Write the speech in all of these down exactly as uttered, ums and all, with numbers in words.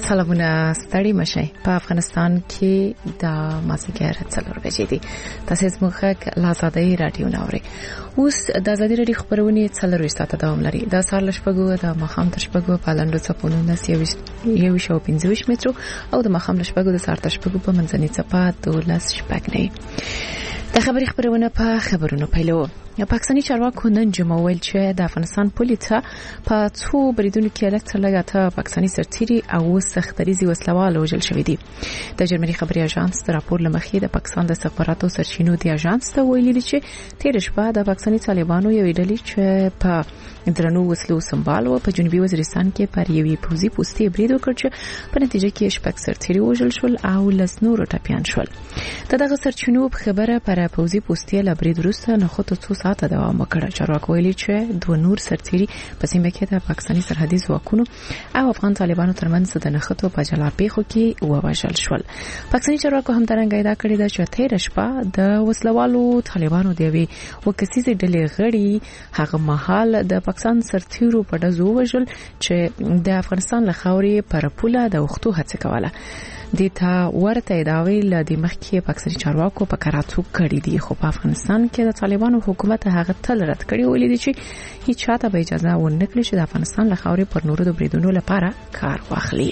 سلامونه ستړي مشي په افغانستان کې د مازیګر څلور بجې دي. تاسو زموږ له آزادۍ رادیو ناوړي. اوس د آزادۍ رادیو خبرونه څلور ساعته دوام لري. د سهار لشپږو د مخام تر شپږو په لاندو څپونو د یو شو پنځه مترو او د مخام لشپږو د سهار تر شپږو په منځني څپه دولس شپږ نه. د خبري خبرونه په خبرونو پیلو. پاکستاني چارواکو نن جمعه ویل چې د افغانستان پولیسه په څو بریدونو کې الکتر لګاته پاکستاني سرتيري او سختريزي وسلوال وژل شوې دي. د جرمني خبري اژانس د راپور لمخې د پاکستان د استخباراتو سرچینو د اژانس ته ویلي دي چې تیر شپه د پاکستاني طالبانو یو ډلې چې په درنو وسلو سمبال و په جنوبي وزیرستان کې پر یوې پوزي پوستې برید وکړ چې په نتیجه کې شپږ سرتيري وژل شول او لس نور ټپيان شول. دغه سرچینو خبره پر پوزي پوستې له برید وروسته نه خو څو ساعته دوام وکړ. چارواکو ویلي چې دوه نور سرتيري په سیمه کې د پاکستاني سرحدي ځواکونو او افغان طالبانو ترمنځ د نښتو په جلا پیښو کې ووژل شول. پاکستاني چارواکو هم ترنګ ادا کړی دا چې تیر شپه د وسلوالو طالبانو د وی وکسیزې ډلې غړي هغه مهال د پاکستان سرتیرو په دزو وژل چې د افغانستان له خاورې پر پوله د وختو هڅه کوله. دیتا ورته داوی ل د مخکې پاکستاني چارواکو په کراچو کړی دی، خو په افغانستان کې د طالبانو حکومت هغه تل رد کړی ولې دي چې هیڅ چاته به اجازه ورنکړي چې د افغانستان له خاورې پر نورو د بریدونو لپاره کار واخلي.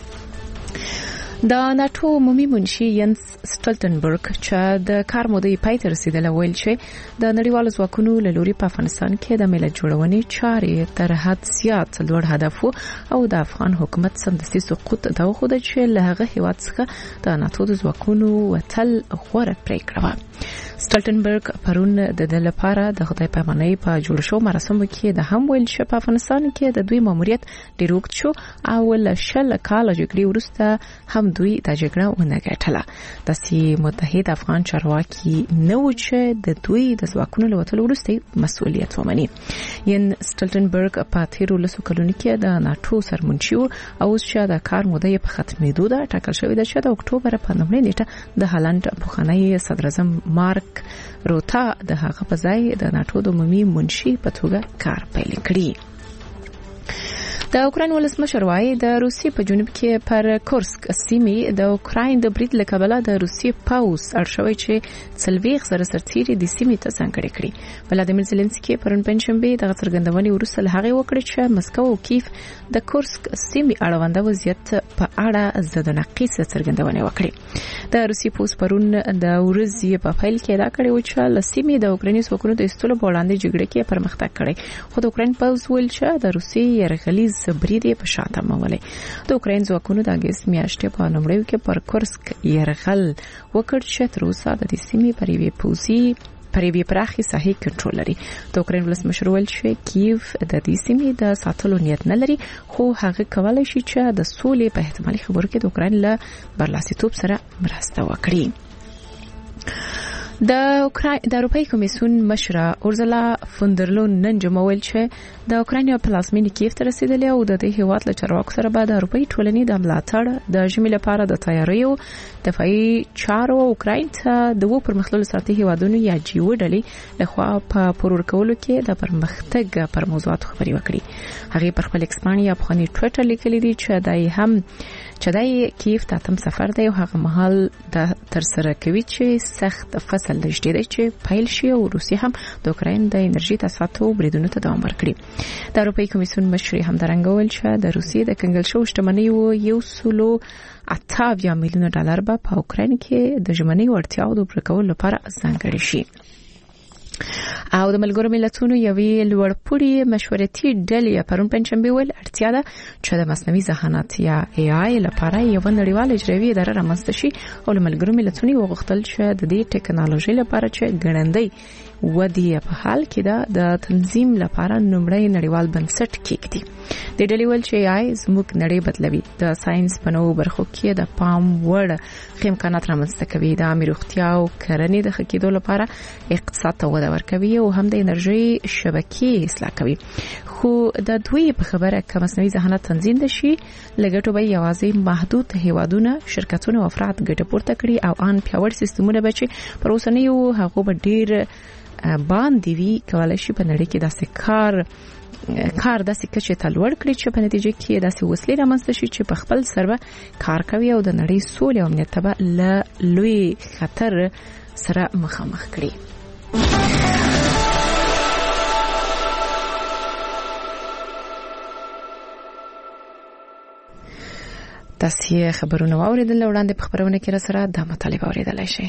د ناتو عمومي منشي ینس سټولټنبرګ چې د کار مودې پای ته رسیدله ویل چې د نړیوالو ځواکونو له لوري په افغانستان کې د ملت جوړونې چارې تر حد زیات لوړ هدف او د افغان حکومت سمدستي سقوط دا خو د چې له هغه هیواد څخه د ناتو د ځواکونو وتل غوړه پریکړه. سټولټنبرګ پرون د د لپاره د خدای پیمانۍ په جوړ شو مراسمو کې د هم ویل چې په افغانستان کې د دوی ماموریت ډیر وخت شو او ول شل کال جګړې وروسته هم دوی د جګړه ونه ګټله. د سي متحد افغان چارواکي نو چې د دوی د ځواکونو لوتل وروسته مسؤلیت ومني. ین سټولټنبرګ په تیرو لسو کلونو کې د ناتو سرمنشي او چې د کار موده په ختمېدو ده ټاکل شوې ده چې د اکتوبر په نومړۍ نیټه د هالند پخوانی صدر اعظم مارک روتا د هغه په ځای د ناتو د عمومي منشي په توګه کار پیل کړی. د اوکراین ولسمشر وايي د روسیې په جنوب کې پر کورسک سیمې د اوکراین د برید له کبله د روسیې پاوس اړشوي چې څلويخ سره سرتيري د سیمې ته ځانګړي کړي. ولادیمیر زيلنسکي پرون پنځشنبه د څرګندونې وروسته له هغه وکړ چې مسکو او کیف د کورسک سیمې اړوند وضعیت په اړه زدنقیس څرګندونه وکړي. د روسیې پوس پرون د ورځې په فایل کې دا کړی و چې ل سیمې د اوکرایني ځواکونو د استولو په وړاندې جګړه کې پرمختګ کړی، خو د اوکراین پوز ویل چې د روسیې یرغلیز برید په شاته مولې. د اوکراین ځواکونو د اگست میاشتې په نومړیو کې پر کورسک یرغل وکړ چې تر اوسه د دې سیمې پر یوې پوزي پر یوې پراخي ساحې کنټرول لري. د اوکراین ولسمشر ویل چې کیف د دې سیمې د ساتلو نیت نه لري، خو هغه کولای شي چې د سولې په احتمالي خبرو کې د اوکراین له برلاسیتوب سره مرسته وکړي. د اوکراین د اروپאי کمیسیون مشره اورزلا فوندرلون نن جمعه ویل چې د اوکراین په پلازمینې کیف ته رسیدلی او د دې هیواد له چارواکو سره به د اروپאי ټولنې د ملاتړ د ژمي لپاره د تیاریو دفاعي چارو اوکراین ته د وو پرمختللو ساتي هیوادونو یا جیو ډلې لخوا په پرور کولو کې د پرمختګ پر موضوعات خبري وکړي. هغه پر خپل ایکسپانی یا په ټویټر لیکلي دي چې دای هم چې دای کیف ته تم سفر دی او هغه مهال د تر سره کوي چې سخت فصل لږ دی چې پایل شي او روسیه هم د اوکراین د انرژي تاسیساتو بریدونو ته دوام ورکړي. د اروپאי کمیسیون مشر هم درنګول چې د روسیې د کنګل شو شتمنۍ یو سلو اتاویا میلیون ډالر به په اوکراین کې د ژمنۍ وړتیاو د پوره کولو لپاره ځانګړي شي. او د ملګرو ملتونو یوې لوړپوړي مشورتي ډلې پرون پنځشنبه ویل اړتیا ده چې د مصنوعي ذهانت یا ای آی لپاره یو نړیوال اجرایي اداره رامنځته شي او ملګرو ملتونو وغوښتل چې د دې ټکنالوژي لپاره چې ګړندۍ ودی په حال کې دا د تنظیم لپاره نومړی نړیوال بنسټ کېږي. د ډلې ول چې آی زموږ نړۍ بدلوي، د ساينس په نوو برخو کې د پام وړ امکانات رامنځته کوي، د امیر اختیا او کرنې د خکېدو لپاره اقتصاد ته وده ورکوي او هم د انرژي شبکې اصلاح کوي. خو د دوی په خبره کې مصنوعي ذهانت تنظیم د شي لګټو به یوازې محدود هیوادونه، شرکتونه او افراد ګټه پورته کړي او ان پیاوړ سیستمونه به چې پر اوسنیو هغه به ډیر باندې وی کولای شي په نړۍ کې داسې کار کار داسې کچې ته لوړ کړي چې په نتیجه کې داسې وسلې رامنځته شي چې په خپل سر به کار کوي او د نړۍ سولې او امنیت ته به له لوی خطر سره مخامخ کړي. تاسې خبرونه واوریدل، وړاندې په خبرونه کې را سره دا مطالب اوریدلای شئ.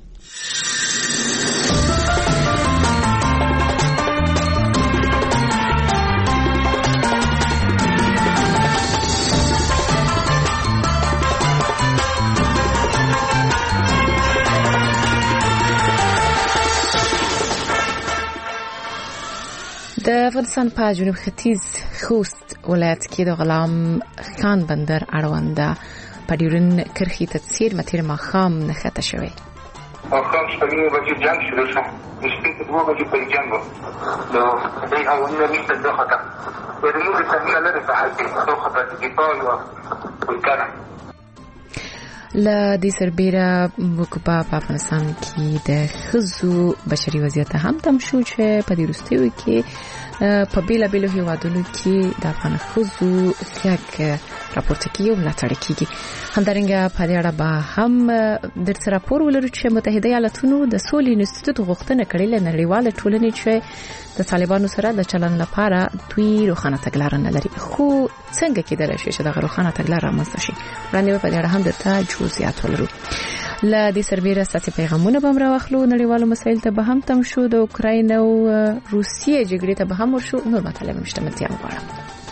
د افغانستان په جنوب ختیځ خوست ولایت کې د غلام خان بندر اړونده په ډیورن کرښې ته څیر متیر ماښام نښته شوی. ماښام شپږ نیمې بجې جنګ شروع شو، د شپې په دوه بجې پورې جنګ و. نو دوی هغومره نشته دوه خطه د نورې تمرینه لرې په حال کې څو خطه د دفاع یوه ولکنه. له دې سربیره موږ په افغانستان کې د ښځو بشري وضعیت هم تم شو چې په دې وروستیو کې په بیلابیلو هیوادونو کې د افغان ښځو غږ راپورته کیږي او ملاتړ کیږي. همدارنګه په دې اړه به هم درته راپور ولرو چې متحده ایالاتونو د سولې انسټیټیوټ غوښتنه کړې له نړیواله ټولنې چې د طالبانو سره د چلن لپاره دوی روښانه تګلاره نه لري، خو څنګه کېدای شي چې دغه روښانه تګلاره رامنځته شي. وړاندې په دې اړه هم درته جزئیات ولرو. له دې سربیره ساتي پیغامونه به راوخلو، نړیوالو مسایل ته به هم تم شو، د اوکراین او روسیې جګړې ته به هم ورشو، نور مطالب مشتملتیا وغواړم.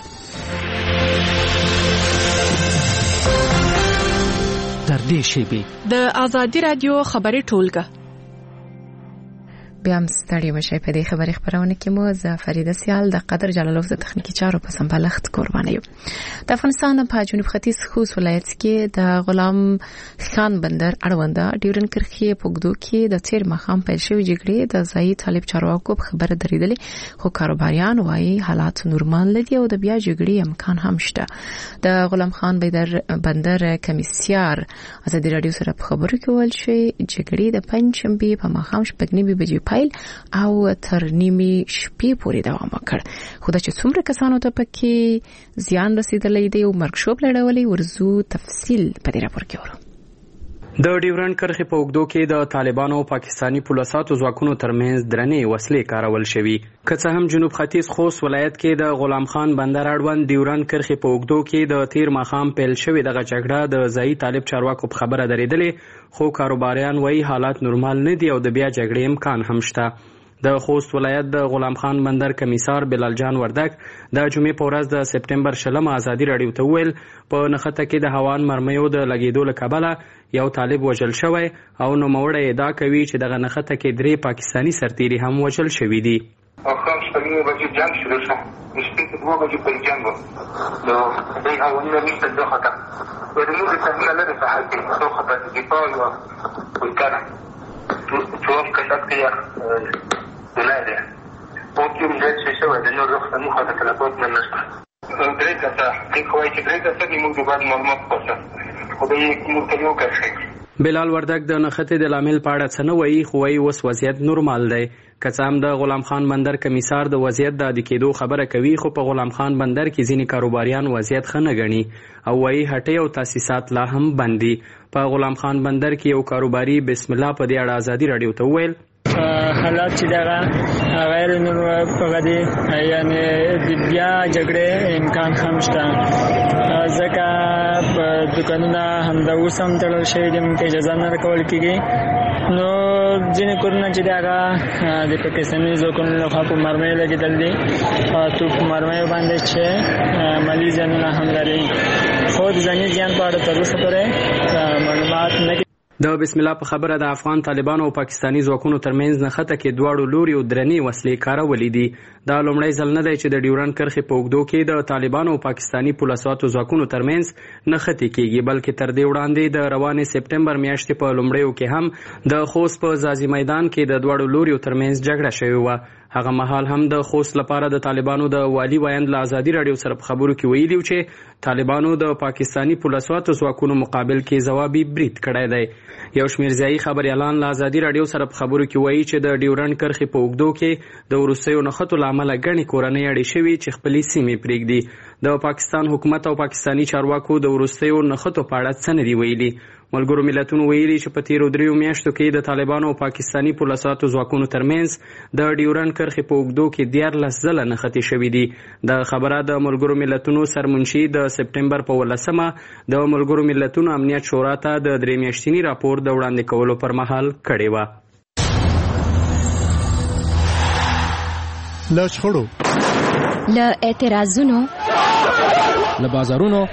تر دې شیبې د آزادي رادیو خبري ټولګه بیا هم ستړي مشي. په دې خبري خبرونه کې مو زه فریده سیال د قدر جلالوف د تخنیکی چارو په سمبالښت قربانه یم. د افغانستان په جنوب ختیځ خوست ولایت کې د غلام خان بندر اړونده ډیورن کرښې په اوږدو کې د تیر ماښام پیل شوې جګړې د ځایي طالب چارواکو په خبره درېدلې، خو کاروباریان وایي حالات نورمال دي او د بیا جګړې امکان هم شته. د غلام خان بندر کمیسیار ازادي رادیو سره په خبرو کې ویل چې جګړې د پنځشنبه په ماښام شپږ نیمې بجې پیل او تر نیمې شپې پورې دوام وکړ. خو دا چې څومره کسانو ته پکې زیان رسیدلی دی او مرګ شوب لړولې ورزو تفصیل په دې راپور کې ورو. د ډیورن کرښې په اوږدو کې د طالبانو او پاکستاني پولیسو ځواکونو ترمنځ درنې وسلې کارول شوي. که څه هم جنوب ختیځ خوست ولایت کې د غلام خان بندر اړوند ډیورن کرښې په اوږدو کې د تیر ماښام پیل شوې دغه جګړه د ځایي طالب چارواکو په خبره درېدلې، خو کاروباریان وایي حالات نورمال نه دي او د بیا جګړې امکان هم شته. د خوست ولایت د غلام خان بندر کمیسار بلال جان وردک د جمعې په ورځ د سپټمبر شلمه ازادي رادیو ته ویل په نښته کې د هوان مرمیو د لګېدو له کبله یو طالب وژل شوی او نوموړی ادعا کوي چې دغه نښته کې درې پاکستاني سرتیري هم وژل شوي دي. ماښام شپږ نیمې بجې جنګ شروع شو، د شپې په دوه بجې پورې جنګ و. نو دوی هغومره نشته دوه خطه د نورې تمرینه لرې په حال کې څو خطه د دفاع یوه ولکنه څوم کسات کې ولایده اوس یو ځای چې شوی د نور وخت مو خاطر تلفات نه نشته درې کسه دې کوی چې درې کسه دې موږ باید معلومات پوښتنه خو دې موږ ته یو کس شي. بلال وردک د نښتې د لامل په اړه څه نه وایي، خو وایي اوس وضعیت نورمال دی. که څه هم د غلام خان بندر کمیسار د وضعیت د عادي کېدو خبره کوي، خو په غلام خان بندر کې ځینې کاروباریان وضعیت ښه نه ګڼي او وایي هټۍ او تاسیسات لا هم بند دي. په غلام خان بندر کې یو کاروباري بسم الله په دې اړه ازادي رادیو ته وویل حالات چې دغه غیر نورمال په دي یعنی د بیا جګړې امکان هم شته، ځکه په دکانونه همدا اوس هم تړل شوي دي، موږ اجازه نه ورکول کېږي. نو ځینې کورونه چې دغه د پاکستاني ځواکونو لخوا په مرمیو لګېدل دي، تو په مرمیو باندې چې مالي زیانونه هم لري، خو د ځاني زیان په اړه تر اوسه پورې معلومات نه. د بسم الله په خبره د افغان طالبانو او پاکستاني ځواکونو ترمنځ نښته کې دواړو لوري او درنې وسلې کارولې دي. دا لومړی ځل نه دی چې د ډیورن کرښې په اوږدو کې د طالبانو او پاکستاني پولیسو ځواکونو ترمنځ نښتې کېږي، بلکې تر دې وړاندې د روانې سپټمبر میاشتې په لومړیو کې هم د خوست په ځاځي میدان کې د دواړو لوریو ترمنځ جګړه شوې وه. هغه مهال هم د خوست لپاره د طالبانو د والي ویاند له ازادي رادیو سره په خبرو کې ویلي چې طالبانو د پاکستانی پولیسو ځواکونو مقابل کې ځوابي برید کړی دی. یو شمېر ځایي خبریالان له ازادي رادیو سره په خبرو کې وایي چې د ډیورنډ کرښې په اوږدو کې د وروستیو نښتو له امله ګڼې کورنۍ اړې شوي چې خپلې سیمې پرېږدي. د پاکستان حکومت او پاکستانی چارواکو د وروستیو نښتو په اړه څه نه دي ویلي. ملګرو ملتونو ویلي چې په تیرو دریو میاشتو کې د طالبانو او پاکستانی پولیسو ځواکونو ترمنځ د ډیورنډ کرښې په اوږدو کې دیارلس ځله نښتې شوي دي. د خبره د ملګرو ملتونو سرمنشي د سپټمبر په ولسمه د ملګرو ملتونو امنیت شورا ته د درې میاشتني راپور د وړاندې کولو پر مهال کړې وه. له شخړو، له اعتراضونو، له بازارونو،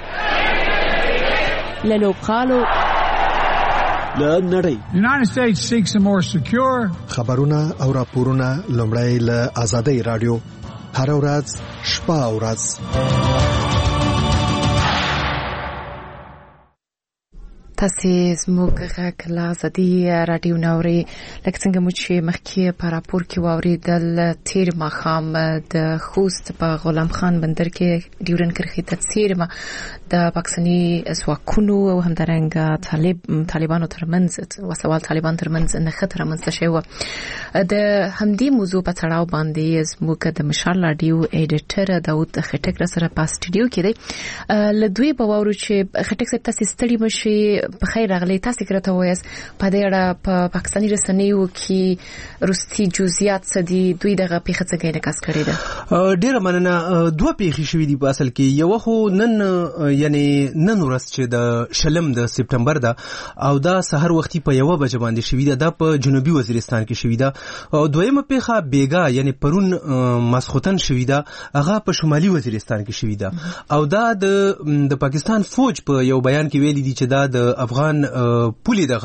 له لوبغالو، له نړۍ. United States seeks a more secure. خبرونه او راپورونه لومړی له آزادۍ رادیو هر ورځ شپه او ورځ. تاسې زموږ غږ له آزادي راډیو نه اورئ. لکه څنګه مو چې مخکې په راپور کې واورېدل، تېر ماښام د خوست په غلام خان بندر کې ډیورنډ کرښې ته څیرمه د پاکستاني ځواکونو او همدارنګه طالب طالبانو ترمنځ وسوال طالبان ترمنځ نښته رامنځته شوې وه. د همدې موضوع په تړاو باندې زموږ د مشال راډیو ایډیټر داود خټک را سره په سټوډیو کې دی. له دوی به واورو چې خټک صاحب تاسې ستړي مشئ، په خیر راغلی. تاسو کرته وایاست په دې اړه په پاکستاني رسنیو کې روسي جزئیات څه دي، دوی دغه پیښه څنګه انعکاس کړې ده؟ ډیره مننه. دوه پیښې شوې دي په اصل کې. یو خو نن یعنی نن ورځ چې د شلم د سپټمبر ده او دا سحر وختي په یو بجې باندې شوې ده، دا په جنوبي وزیرستان کې شوې ده. او دویمه پیښه بیګا یعنی پرون ماسخوتن شوې ده، هغه په شمالي وزیرستان کې شوې ده. او دا د د پاکستان فوج په یو بیان کې ویلي دي چې دا د افغان پولی د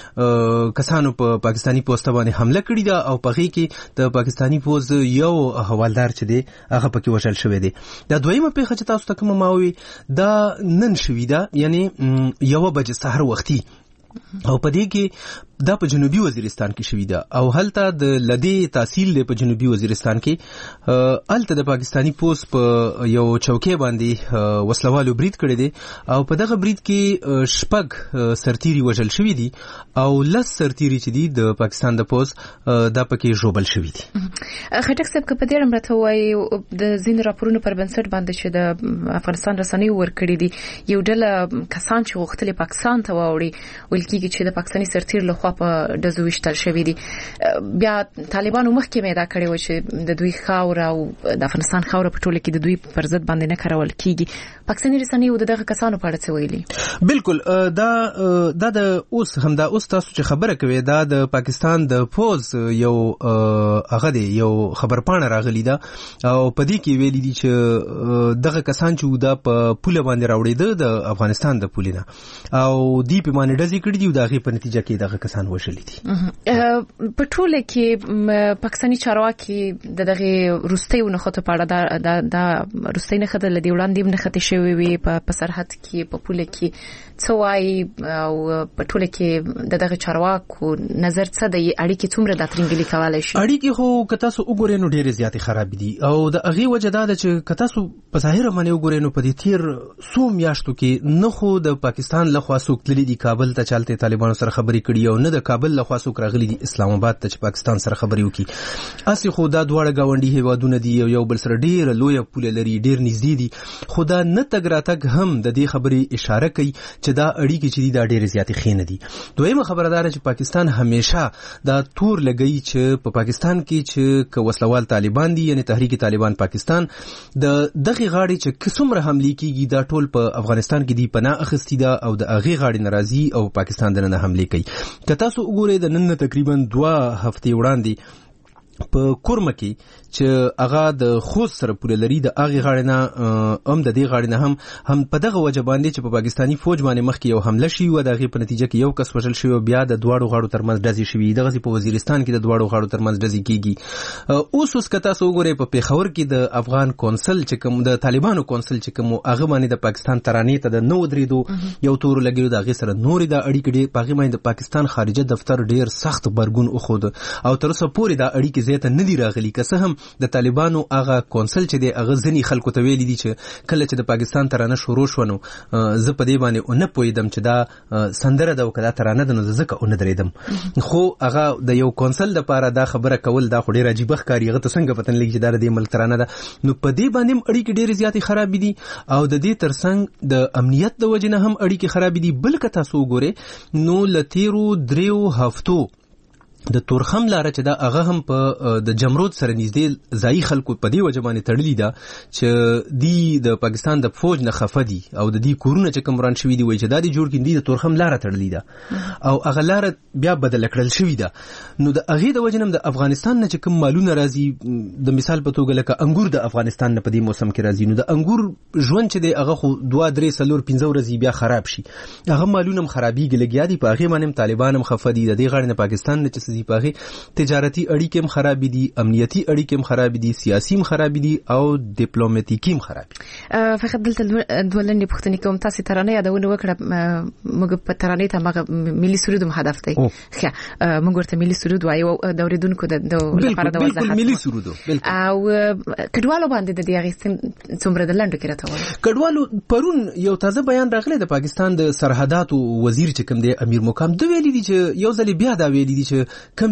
غاړي کسانو په پا پاکستانی پوسټ باندې حمله کړې ده او په هغې کې د پاکستانی پوز یو حوالدار چې دی هغه پکې وژل شوی دی. دا دویمه پیښه چې تاسو ته کومه ما وی دا نن شوې ده، یعنی یو بجې سحر وختي، او په دې کې دا په جنوبي وزیرستان کې شوې ده. او هلته د لدې تحصیل دی په جنوبي وزیرستان کې، هلته د پاکستانی پوس په یو چوکۍ باندې وسلوالو برید کړی دی او په دغه برید کې شپږ سرتیري وژل شوي دي او لس سرتیري چې دي د پاکستان د پوس دا پکې ژوبل شوي دي. خټک صاحب که په دې اړه مرته وایي د ځینو راپورونو پر بنسټ باندې چې د افغانستان رسنیو ورکړي دي، یو ډله کسان چې غوښتل پاکستان ته واوړي، ویل کېږي چې د پاکستاني سرتیر لخوا په ډزو وشتل شوي دي. بیا طالبانو مخکې مې دا کړی و چې د دوی خاوره او د افغانستان خاوره په ټوله کې د دوی پر ضد باندې نه کارول کېږي. پاکستاني رسنیو د دغه کسانو په اړه څه ویلي؟ بالکل دا دا د اوس همدا اوس تاسو چې خبره کوي دا د پاکستان د پوز یو هغه دی یو خبرپاڼه راغلی ده او په دې کې ویلي دي چې دغه کسان چې دا په پوله باندې راوړېده د افغانستان د پولې نه او دی په باندې ډزې کړې دي او د هغې په نتیجه کې دغه کسان وژلي دي. په ټوله کې پاکستاني چارواکي د دغه روستیو نښتو په اړه دا د روستۍ نښته له دې وړاندې هم نښتې شوې وي په سرحد کې، په پوله کې څه وایي او په ټوله کې د دغه چارواکو نظر څه دی؟ اړیکې څومره دا ترنګلي کولی شي؟ اړیکې خو که تاسو وګورئ نو ډېرې زیاتې خرابې دي او د هغې وجه دا ده چې که تاسو په ظاهره باندې وګورئ نو په دې تېر څو میاشتو کې نه خو د پاکستان لخوا څوک تللي دي کابل ته چې هلته طالبانو سره خبرې کړي او نه د کابل لخوا څوک راغلي دي اسلام آباد ته چې پاکستان سره خبرې وکړي. هسې خو دا دواړه ګاونډي هیوادونه دي او یو بل سره ډېره لویه پوله لري، ډېر نږدې دي، خو دا نه تګ راتګ هم د دې خبرې اشاره کوي چې دا اړیکې چې دي دا ډېرې زیاتې ښې نه دي. دویمه خبره دا ده چې پاکستان همیشه دا تور لګوي چې په پاکستان کې چې که وسلوال طالبان دي یعنی تحریک طالبان پاکستان د دغې غاړې چې څومره حملې کېږي دا ټول په افغانستان کې دي پناه اخیستې ده او د هغې غاړې نه راځي او پاکستان دننه حملې کوي. که تاسو وګورئ د نن تقریبا دوه هفتې وړاندې په کورمه کې چې هغه د خوست سره پوله لري د هغې غاړې نه هم د دې غاړې نه هم هم په دغه وجه باندې چې په پاکستاني فوج باندې مخکې یو حمله شوې وه د هغې په نتیجه کې یو کس وژل شوی او بیا د دواړو غاړو ترمنځ ډزې شوي. دغسې په وزیرستان کې د دواړو غاړو ترمنځ ډزې کېږي. اوس اوس که تاسو وګورئ په پېښور کې د افغان کونسل چې کوم د طالبانو کونسل چې کوم هغه باندې د پاکستان ترانې ته د نه ودرېدو یو تورو لګېدو د هغې سره نورې دا اړیکې ډېر په هغې باندې د پاکستان خارجه دفتر ډېر سخت غبرګون وښود او تر اوسه پورې دا اړیکې ځای ته نه دي راغلي، که څه هم د طالبانو هغه کونسل چې دی هغه ځینې خلکو ته ویلي دي چې کله چې د پاکستان ترانه شروع شوه نو زه په دې باندې ونه پوهېدم چې دا سندره ده او که دا ترانه ده نو زه ځکه ونه درېدم. خو هغه د یو کونسل دپاره دا خبره کول دا خو ډېر عجیبه ښکاري، هغه ته څنګه پته نه لګي چې دا د دې ملک ترانه ده. نو په دې باندې هم اړیکې ډېرې زیاتې خرابې دي او د دې ترڅنګ د امنیت د وجې نه هم اړیکې خرابې دي. بل که تاسو وګورئ نو له تېرو دریو هفتو د تورخم لاره چې دا هغه هم په د جمرود سره نږدې ځایي خلکو په دې وجه باندې تړلي ده چې دی د پاکستان د فوج نه خفه دي او د دې کورونه چې کوم وران شوي دي وایي چې دا د جوړ کړي دي د تورخم لاره تړلي ده او هغه لاره بیا بدله کړل شوې ده. نو د هغې د وجې نه د افغانستان نه چې کوم مالونه راځي، د مثال په توګه لکه انګور د افغانستان نه په دې موسم کې راځي، نو د انګور ژوند چې دی هغه خو دوه درې څلور پنځه ورځې بیا خراب شي، هغه مالونه هم خرابېږي لګیا دي، په هغې باندې هم طالبان هم خفه دي، د دې غاړې نه پاکستان نه چې دي پاغي تجارتي اړیکې هم خراب دي، امنیتي اړیکې هم خراب دي، سیاسي هم خراب دي او ډیپلوماټیکي هم خراب دي. فقط دلته دولنې پوښتنې کوم، تاسو ترانه یادونه وکړه، موږ په ترانه ته موږ ملي سرود هم هدف دی. ښه موږ ورته ملي سرود وایو د اوریدونکو د لپاره د وضاحت ملي سرود او کډوالو باندې د دې اغیستن څومره د لنډو کې راته وایي. کډوالو پرون یو تازه بیان راغلی د پاکستان د سرحداتو وزیر چې کوم دی امیر مقام د ویلي دي چې یو ځل بیا دا ویلي دي چې کم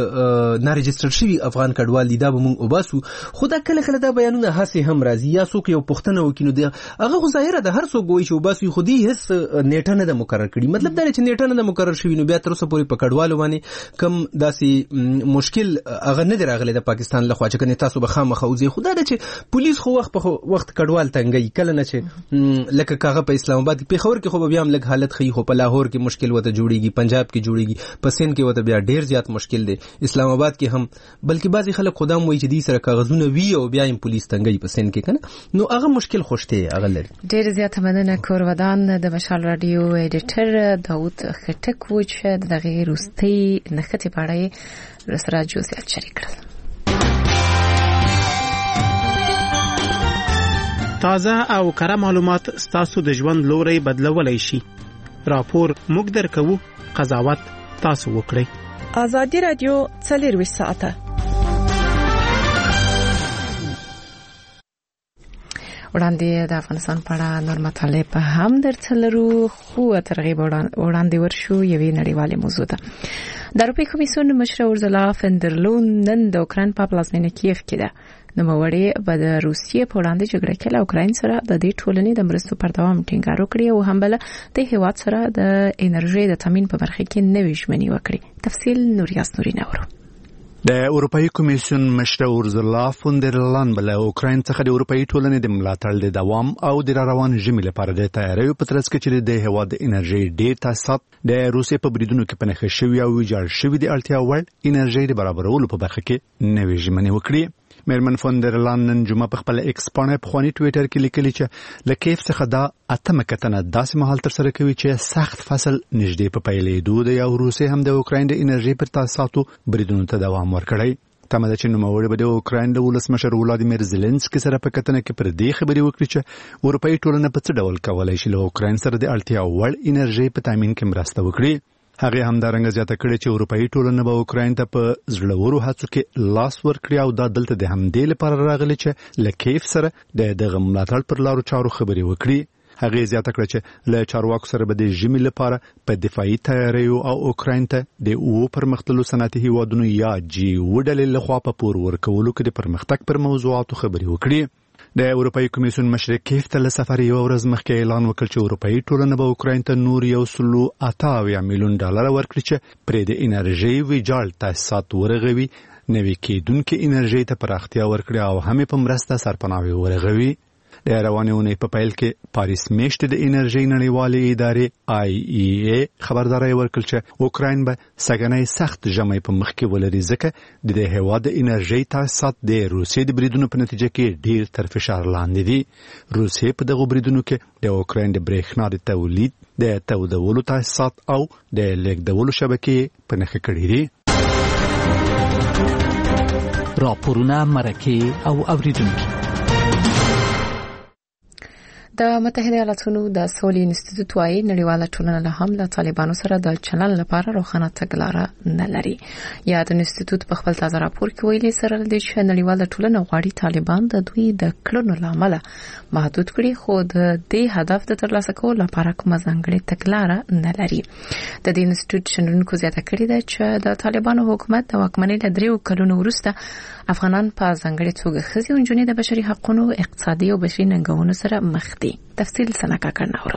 چې نه رجستر شوي افغان کډوال دي دا به مونږ وباسو. خو دا کله کله دا بیانونه هسې هم راځي یا څوک یو پوښتنه وکړي نو هغه خو ظاهره ده هر څوک وایي چې وباسو، خو دې هېڅ نیټه نه ده مقرر کړي. مطلب دا دی چې نیټه نه ده مقرر شوي نو بیا تر اوسه پورې په کډوالو باندې کم داسې مشکل هغه نه دی راغلی د پاکستان لخوا چې کنې تاسو به خامخا وځئ. خو دا ده چې پولیس خو وخت په وخت کډوال تنګوي، کله نه چې لکه کاغه په اسلام آباد کې پېښور کې خو بیا هم لږ حالت ښیي، خو په لاهور کې مشکل ورته جوړېږي، پنجاب کې جوړېږي، په سند کې ورته بیا ډېر زیات مشکل دی، اسلام آباد کې هم، بلکې بعضې خلک خو دا هم وایي چې دې سره کاغذونه وي او بیا یې پولیس تنګوي په سند کې، که نه نو هغه مشکل خوشته هغه لري. ډېر زیاته مننه. کورودان د مشال راډیو ایډیټر داود خټک و چې د دغې وروستۍ نښتې په اړه یې سره جزئیات شریک کړل. تازه او کره معلومات ستاسو د ژوند لوري بدلولای شي. راپور موږ درکوو، قضاوت تاسو وکړئ. ازادي رادیو څلور ساعته وړاندې د افغانستان په اړه نور مطالب هم درته لرو، خو ترغیب وړاندې ورشو یوې نړیوالې موضوع ده. د اروپایي کمیسیون مشر اورزلا فندرلون نن د اوکراین په پلازمینه کیف کې ده. نوموړی به د روسیې په وړاندې جګړه کې له اوکراین سره د دې ټولنې د مرستو پر دوام ټینګار وکړي او هم بل د هیواد سره د انرژي د تامین په برخه کې نوې ژمنې وکړي. تفصیل نوریاس نوري نورو. د اروپایي کمیسیون مشر اورزلا فوندرلاین بل اوکراین څخه د اروپایي ټولنې د ملاتړ د دوام او د روان ژمي لپاره د تیاریو په ترڅ کې چې د هیواد د انرژي ډېر تاسیسات د روسیې په بریدونو کې پنهخه شوی او ویجاړ شوی د اړتیا وړ انرژي د برابرولو په برخه کې نوې ژمنې وکړي. میرمن فوندرلاین نن جمعه په خپل ایکس باندې په خواني ټوئیټر کې لیکلي چې لکیف څخه دا اتمه کتنه داسې مهال تر سره کوي چې سخت فصل نږدې په پیلېدو دی او روسیې هم د اوکراین د انرژي پر تاسیساتو بریدونو ته دوام ورکړی. تمه ده چې نوموړی به د اوکراین د ولسمشر ولادیمیر زيلنسکي سره په کتنه کې پر دې خبرې وکړي چې اروپایي ټولنه په څه ډول کولای شي له اوکراین سره د اړتیا وړ انرژي په تامین کې مرسته وکړي. هغه همدارنګه زیاته کړې چې اروپایي ټولنه به اوکراین ته په زړورو هڅو کې لاس ورکړي او دا دلته د همدې لپاره راغلي چې له کیف سره د دغه ملاتړ پر لارو چارو خبرې وکړي. هغه زیاته کړه چې له چارواکو سره به د ژمي لپاره په دفاعي تیاریو او اوکراین ته د او پرمختللو صنعتي هیوادونو یا جی وډلې لخوا په پور ورکولو کې د پرمختګ پر موضوعاتو خبرې وکړي. د اروپایي کمیسیون مشر کیف ته له سفر یو ورځ مخکې اعلان وکړ چې اروپایي ټولنه به اوکراین ته نور یو سلو اته اویا میلیون ډالر ورکړي چې پرې د انرژي ویجاړ تاسیسات ورغوي، نوې کېدونکې انرژي ته پراختیا ورکړي او هم په مرسته سرپناوي ورغوي. د روانې اونۍ په پیل کې پاریس میشت د انرژي نړیوالې ادارې آی ای ای خبرداري ورکړه چې اوکراین به سګنۍ سخت ژمي په مخ کې ولري ځکه د دې هیواد د انرژي تاسیسات د روسیې د بریدونو په نتیجه کې ډیر تر فشار لاندې دي. روسیې په دغه بریدونو کې د اوکراین د برېښنا د تولید، د تودولو تاسیسات او د لیږدولو شبکې په نښه کړې دي. راپورونه مرکه او اوریدونکو د متحده ایالاتونو د سولې انسټیټیوټ وايي نړیواله ټولنه له هم له طالبانو سره د چلن لپاره روښانه تګلاره نه لري. یا د انسټیټیوټ په خپل تازه راپور کې ویلي سره د نړیواله ټولنه غواړي طالبان د دوی د کړنو لامل محدود کړي، خو د دې هدف د ترلاسه کولو لپاره کومه ځانګړې تګلاره نه لري. د دې انسټیټیوټ شنونکو زیاته کړې ده چې د طالبانو حکومت د واکمنۍ له دریو کلونو وروسته افغانان په ځانګړې توګه ښځې او نجونې د بشري حقوقو، اقتصادي او بشري ننګونو سره مخ دي. تفصیل سنکا کرناورو.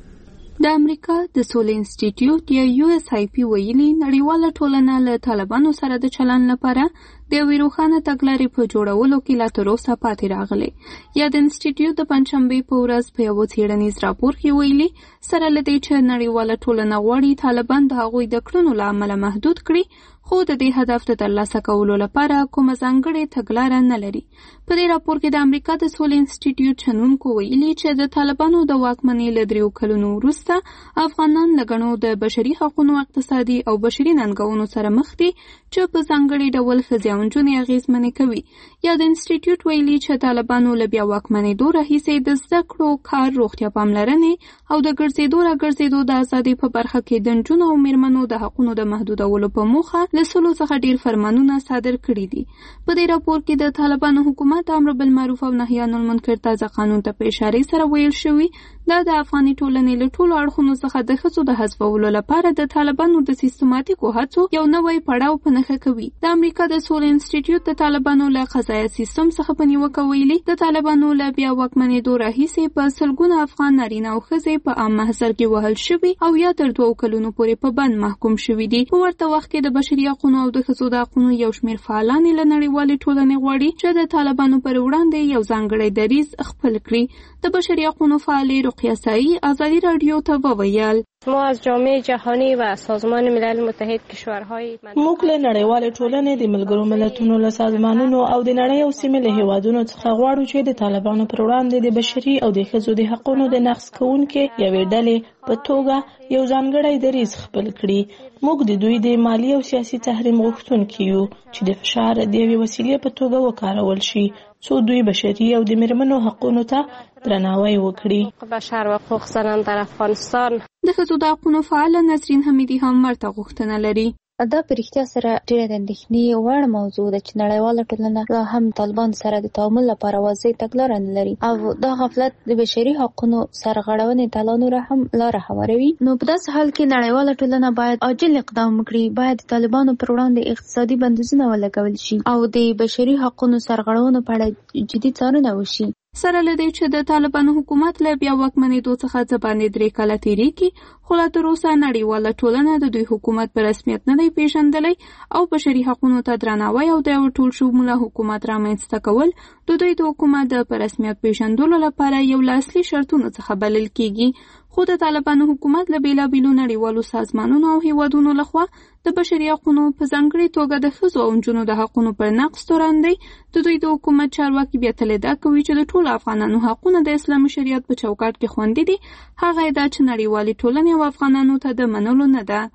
د امریکا د سولې انسټیټیوټ یا یو اس آی پی ویلي نړیواله ټولنه له طالبانو سره د چلن لپاره د یوې روښانه تګلارې په جوړولو کې لا تر اوسه پاتې راغلي. یا د انسټیټیوټ د پنځشنبې په ورځ په یو څېړنیز راپور کې ویلي سره له دې چې نړیواله ټولنه غواړي طالبان د هغوی د کړنو له امله محدود کړي، خو د دې هدف د ترلاسه کولو لپاره کومه ځانګړې تګلاره نه لري. په دې راپور کې د امریکا د سولې انسټیټیوټ شنونکو ویلي چې د طالبانو د واکمنۍ له دریو کلونو وروسته افغانان له ګڼو د بشري حقوقو، اقتصادي او بشري ننګونو سره مخ دي چې په ځانګړي ډول ښځې او نجونې اغېزمنې کوي. یا د انسټیټیوټ ویلي چې طالبانو له بیا واکمنېدو راهیسې د زده کړو، کار، روغتیا، پاملرنې او د ګرځېدو راګرځېدو د ازادۍ په برخه کې د نجونو او میرمنو د حقوقو د محدودولو په موخه له سلو څخه ډیر فرمانونه صادر کړي دي. په دې راپور کې د طالبانو حکومت امر بالمعروف او نهي عن المنکر تازه قانون ته په اشاره سره ویل شوی دا د افغاني ټولنې له ټولو اړخونو څخه د ښځو د حذفولو لپاره د طالبانو د سیستماتیکو هڅو یو نوی پړاو په نښه کوي. د امریکا د سولې انسټیټیوټ د طالبانو له قضایه سیستم څخه په نیوکه ویلي د طالبانو له بیا واکمنېدو راهیسې په سلګونه افغان نارینه او ښځې په عام محضر کې وهل شوي او یا تر دوو کلونو پورې په بند محکوم شوي دي. په ورته وخت کې د بشري حقوقو او د ښځو د حقوقو یو شمېر فعالان له نړیوالې ټولنې غواړي چې د طالبانو پر وړاندې یو ځانګړی دریځ خپل کړي. د بشري حقوقو فعالې رقیه سعی ازادي رادیو ته وویل ما از جامعه جهانی و سازمان ملل متحد کشورهای موږ له نړیوالې ټولنې د ملګرو ملتونو له سازمانونو او د نړۍ او سیمې له هیوادونو څخه غواړو چې د طالبانو پر وړاندې د بشري او د ښځو د حقوقو د نقض کوونکې یوې ډلې په توګه یو ځانګړی دریځ خپل کړي. موږ د دوی د مالی او سیاسي تحریم غوښتونکي یو چې د فشار د یوې وسیلې په توګه وکارول شي څو دوی بشري او د میرمنو حقوقو ته درناوی وکړي. بشر و حقوق زنان در افغانستان د ښځو د حقوقو فعال نسرین حمیدي هم ورته غوښتنه لري. دا په رښتیا سره ډېره د اندېښنې وړ موضوع ده چې نړیواله ټولنه لا هم طالبان سره د تعامل لپاره واضح تګلاره نه لري او دا غفلت د بشري حقوقو سرغړونې ته لا نوره هم لاره هواروي. نو په داسې حال کې نړیواله ټولنه باید عاجل اقدام وکړي، باید د طالبانو پر وړاندې اقتصادي بندیزونه ولګول شي او د بشري حقوقو سرغړونو په اړه جدي څارنه وشي. سره له دې چې د طالبانو حکومت له بیا واکمنېدو څخه څه باندې درې کاله تېرېږي، خو لا تر اوسه نړیواله ټولنه د دوی حکومت په رسمیت نه دی پېژندلی او بشري حقوقو ته درناوی او د یو ټول شموله حکومت رامنځته کول د دوی د حکومت د په رسمیت پېژندلو لپاره یو له اصلي شرطونو څخه بلل کېږي. خو د طالبانو حکومت له بېلابېلو نړیوالو سازمانونو او هیوادونو لخوا د بشري حقوقو په ځانګړې توګه د ښځو او نجونو د حقونو پر نقض تورن دی. د دوی د حکومت چارواکي بیا تل دا کوي چې د ټولو افغانانو حقونه د اسلامي شریعت په چوکاټ کې خوندي دي. هغه دا چې نړیوالې ټولنې او افغانانو ته د منلو نه ده.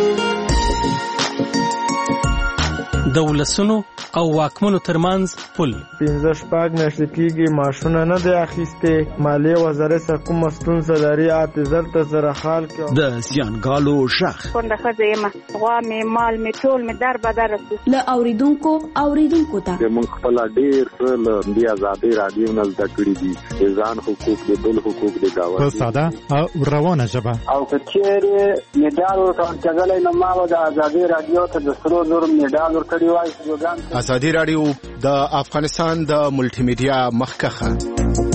د ولسونو او واکمنو ترمنځ پل پنځه شپږ میاشتې کېږي معاشونه نه دی اخیستې. مالیې وزارت څخه کومه ستونزه لري اته زر ته زره خال کې د زیانګالو غږ کونډه ښځه یم، غوا مې مال مې ټول مې در بدر رسو له اوریدونکو اوریدونکو ته موږ خپل ډېر څه له دې ازادۍ راډیو نه زده کړي دي، د ځان حقوق د بل حقوق د ګاونډي په ساده او روانه ژبه. او که چېرې میډال ورکول کېدلی نو ما به د ازادۍ راډیو ته د سرو زرو میډال ورکړی وای. ازادي راډیو د افغانستان د ملټي میډیا مخکخه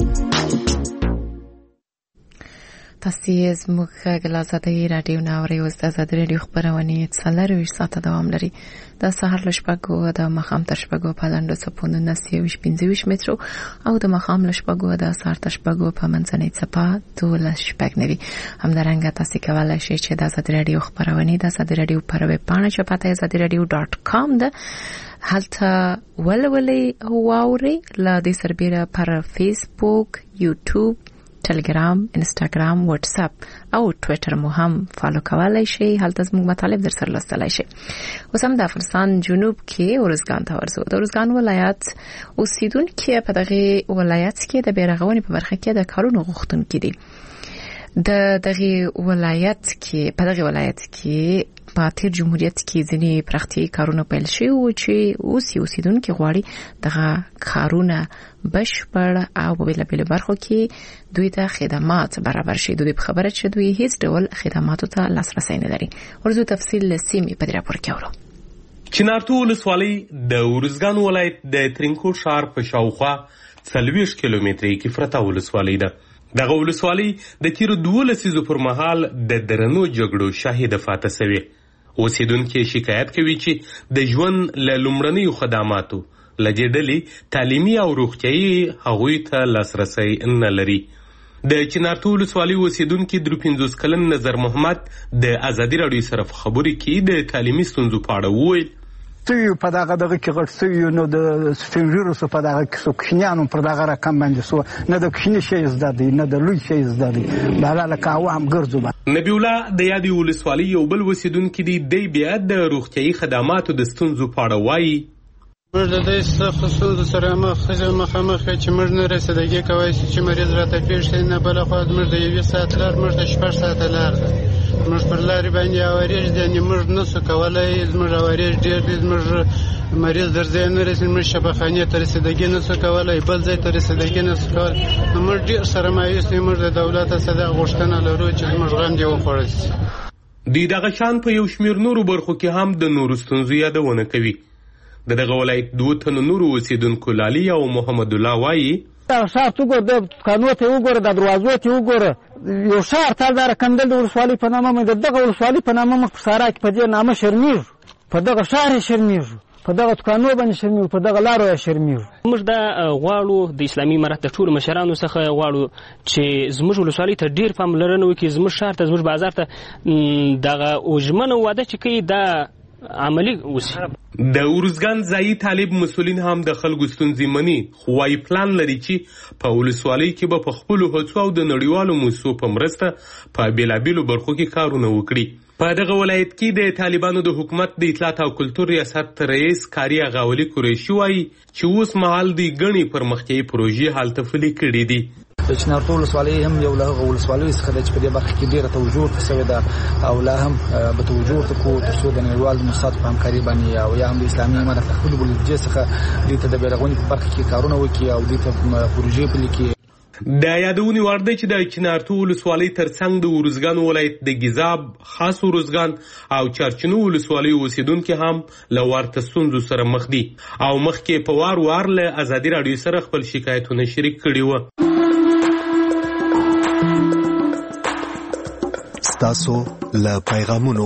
تاسو زموږ د ازادي راډیو ناوړي اوس د ازادي راډیو خبرونه څلروي ساعته دوام لري. د سهار لشپږو د مخام تر شپږو په لاندو صپونه نسیوي پنځه مترو او د مخام لشپږو د سهار تر شپږو په منځنۍ صپه دولس شپږ نوي. همدارنګه تاسو کولای شئ چې د ازادي راډیو خبرونه د ازادي راډیو پر ویب پاڼه چې پته ازادي راډیو ډاټ کام ده هلته ولولئ او واورئ. له دې سربېره پر فیسبوک، یوټیوب، ټلګرام، انسټاګرام، واتس اپ او ټوئیټر مو هم فالو کولای شئ. هلته زموږ مطالب در سره لوستلای شئ. اوس هم د افغانستان جنوب کې اورزګان ته ورځو. د اورزګان ولایت اوسیدونکو په دغه ولایت کې د بیرغونې په برخه کې د کارونو غوښتونکو دي. د دغه ولایت کې په دغه ولایت کې په تیر جمهوریت کې ځینې پراختیايي کارونه پیل شوي وو چې اوس یې اوسیدونکو غواړي دغه کارونه بشپړ او په بېلابېلو برخو کې دوی ته خدمات برابر شي. دوی په خبره چې دوی هیڅ ډول خدماتو ته لاسرسی نه لري. ورزو تفصیل سیمې په دې راپور کې اورو. چنارتو ولسوالۍ د اورزګان ولایت د ترینکو ښار په شاوخوا څلوېښت کیلومترۍ کې پرته ولسوالۍ ده. دغه ولسوالۍ د تیرو دوه لسیزو پر مهال د درنو جګړو شاهده پاتې شوې. اوسیدونکو شکایت کوي چې د ژوند له لومړنیو خدماتو لږې ډلې تعلیمي او روغتیايي هغوی ته لاسرسی نه لري. د چنارتو ولسوالۍ اوسیدونکو درې پنځوس کلن نظر محمد د ازادي راډیو سره خبرې کې د تعلیمي ستونزو په اړه وویل. سوی په دغه دغه کې غټ سوی نو د سپینږیرو سو په دغه کې سو کښنیانو پر دغه رقم باندې سو نه د کښنی شي زده دي نه د لوی شي زده دي بل له کاوام ګرځو. نبی الله د یادې ولسوالۍ یو بل اوسیدونکو دی د بیا د روغتیايي خدماتو د ستونزو په اړه وایي. موږ د دې ستونزو سره مخامخ چې موږ نه رسیدګي کوي چې مریض راته پیښ شي نه بل خو موږ د یو ساعت لار موږ د شپږ ساعت لار موږ پر لارې باندې اورېج دي موږ نه څه کولای موږ اورېج ډېر دي موږ مریض درځي نه رسېږي موږ شفاخانه ته رسیدګي نه څه کولای بل ځای ته رسیدګي نه څه کولای. موږ ډېر سره مایوس یو موږ د دولت سره غوښتنه لرو چې موږ غم دی وخوړل شي. د دغه شان په یو شمېر نورو برخو کې هم د نورو ستونزو یادونه کوي. د دغه ولایت دوه تنو نورو اوسیدونکو لالي او محمد الله وایي. ښار ته وګوره د قانون ته وګوره د دروازو ته وګوره یو ښار تل دار کندل د ولسوالۍ په نامه مې دغه ولسوالۍ په نامه مخ سارا کې په دې نامه شرمېږو په دغه ښار شرمېږو په دغه قانون باندې شرمېږو په دغه لارو شرمېږو. موږ د غواړو د اسلامي امارت د ټولو مشرانو څخه غواړو چې زموږ ولسوالۍ ته ډېر پاملرنه وکړي زموږ ښار ته زموږ بازار ته دغه اوژمنه واده چې کوي دا عملی وسی. د اورزګان ځایي طالب مسولین هم د خلکو ستونزې مني خو وايي پلان لري چې په ولسوالۍ کې به په خپلو هڅو او د نړیوالو موسسو په مرسته په بېلابېلو برخو کې کارونه وکړي. په دغه ولایت کې د طالبانو د حکومت د اطلاعات او کلتور ریاست رئیس کاری اغاولي قریشي وایي چې اوس مهال د ګڼې پرمختیايي پروژې هلته پلي کړي دي. د چنارتو ولسوالۍ هم یو له هغو ولسوالیو څخه ده چې په دې برخه کې ډېره توجه ورته شوې ده او لا هم به توجه ورته کوو تر څو د نړیوالو موسساتو په همکاري باندې او یا هم د اسلامي امارت د خپلو بودیجې څخه دوی ته د بیرغونې په برخه کې کارونه وکړي او دوی ته پروژې پلي کړي. د یادونې وړ دی چې د چنارتو ولسوالۍ ترڅنګ د اورزګان ولایت د ګیزاب، خاص اورزګان او چارچینو ولسوالۍ اوسیدونکو هم له ورته ستونزو سره مخ دي او مخکې په وار وار له ازادي راډیو سره خپل شکایتونه شریک کړي وو. ستاسو له پیغامونو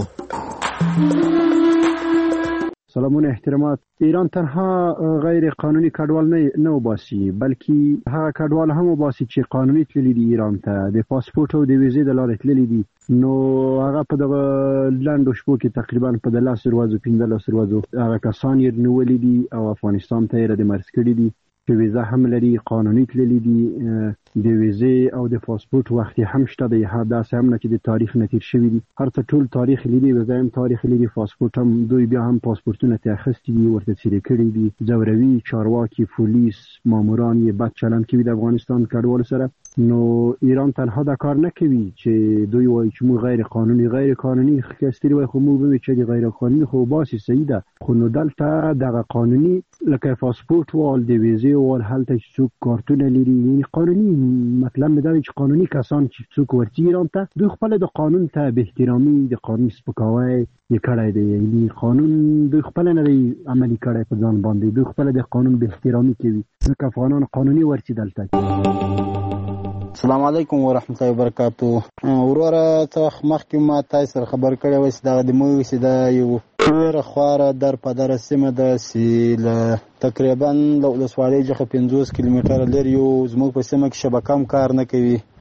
سلامونه احترامات. ایران تنها غیر قانوني کډوال نه نه وباسي بلکې هغه کډوال هم وباسي چې قانوني تللي دي ایران ته د پاسپورت او د ویزې د لارې تللي دي. نو هغه په دغه لنډو شپو کې تقریبا په دلاسو ورځو پنځلس ورځو هغه کسان یې نیولي دي او افغانستان ته یې د مرس کړي دي چې ویزه هم لري قانوني تللي دي د ویزې او د پاسپورت وخت هم شته دی داسې هم نه چې د تاریخ نه تیر شوي دي هر څه ټول تاریخ لري ویزه هم تاریخ لري پاسپورت هم دوی بیا هم پاسپورتونه ته اخیستي دي ورته څیرې کړي دي. ځوروي چارواکي پولیس ماموران یې بد چلند کوي د افغانستان کډوالو سره. نو ایران تنها دا کار نه کوي چې دوی وایي چې موږ غیر قانوني غیر قانوني خستري وای خو موږ به چې غیر قانوني خو باسي صحیح ده خو نو دلته دغه قانوني لکه پاسپورت وال د ویزې وال هلته چې څوک کارتونه لري یعنی قانوني مطلب دا چې قانوني کسان چې څوک ورته ایران ته دوی خپل د قانون ته به احترامي د قانون سپکاوی یې کړی دی یعنی قانون دوی خپل نه دی عملي کړی په ځان باندې دوی خپل د قانون به احترامي کوي ځکه افغانان قانوني ورته دلته. السلام علیکم ورحمت الله وبرکاتو. وروره ته مخکې ما تاسو سره خبر کړی و چې دا د موږ چې دا یو ډېره خواره در په در سیمه ده چې له تقریبا له ولسوالۍ څخه پنځوس کیلومتره لرې یو زموږ په سیمه کې شبکه هم کار نه کوي.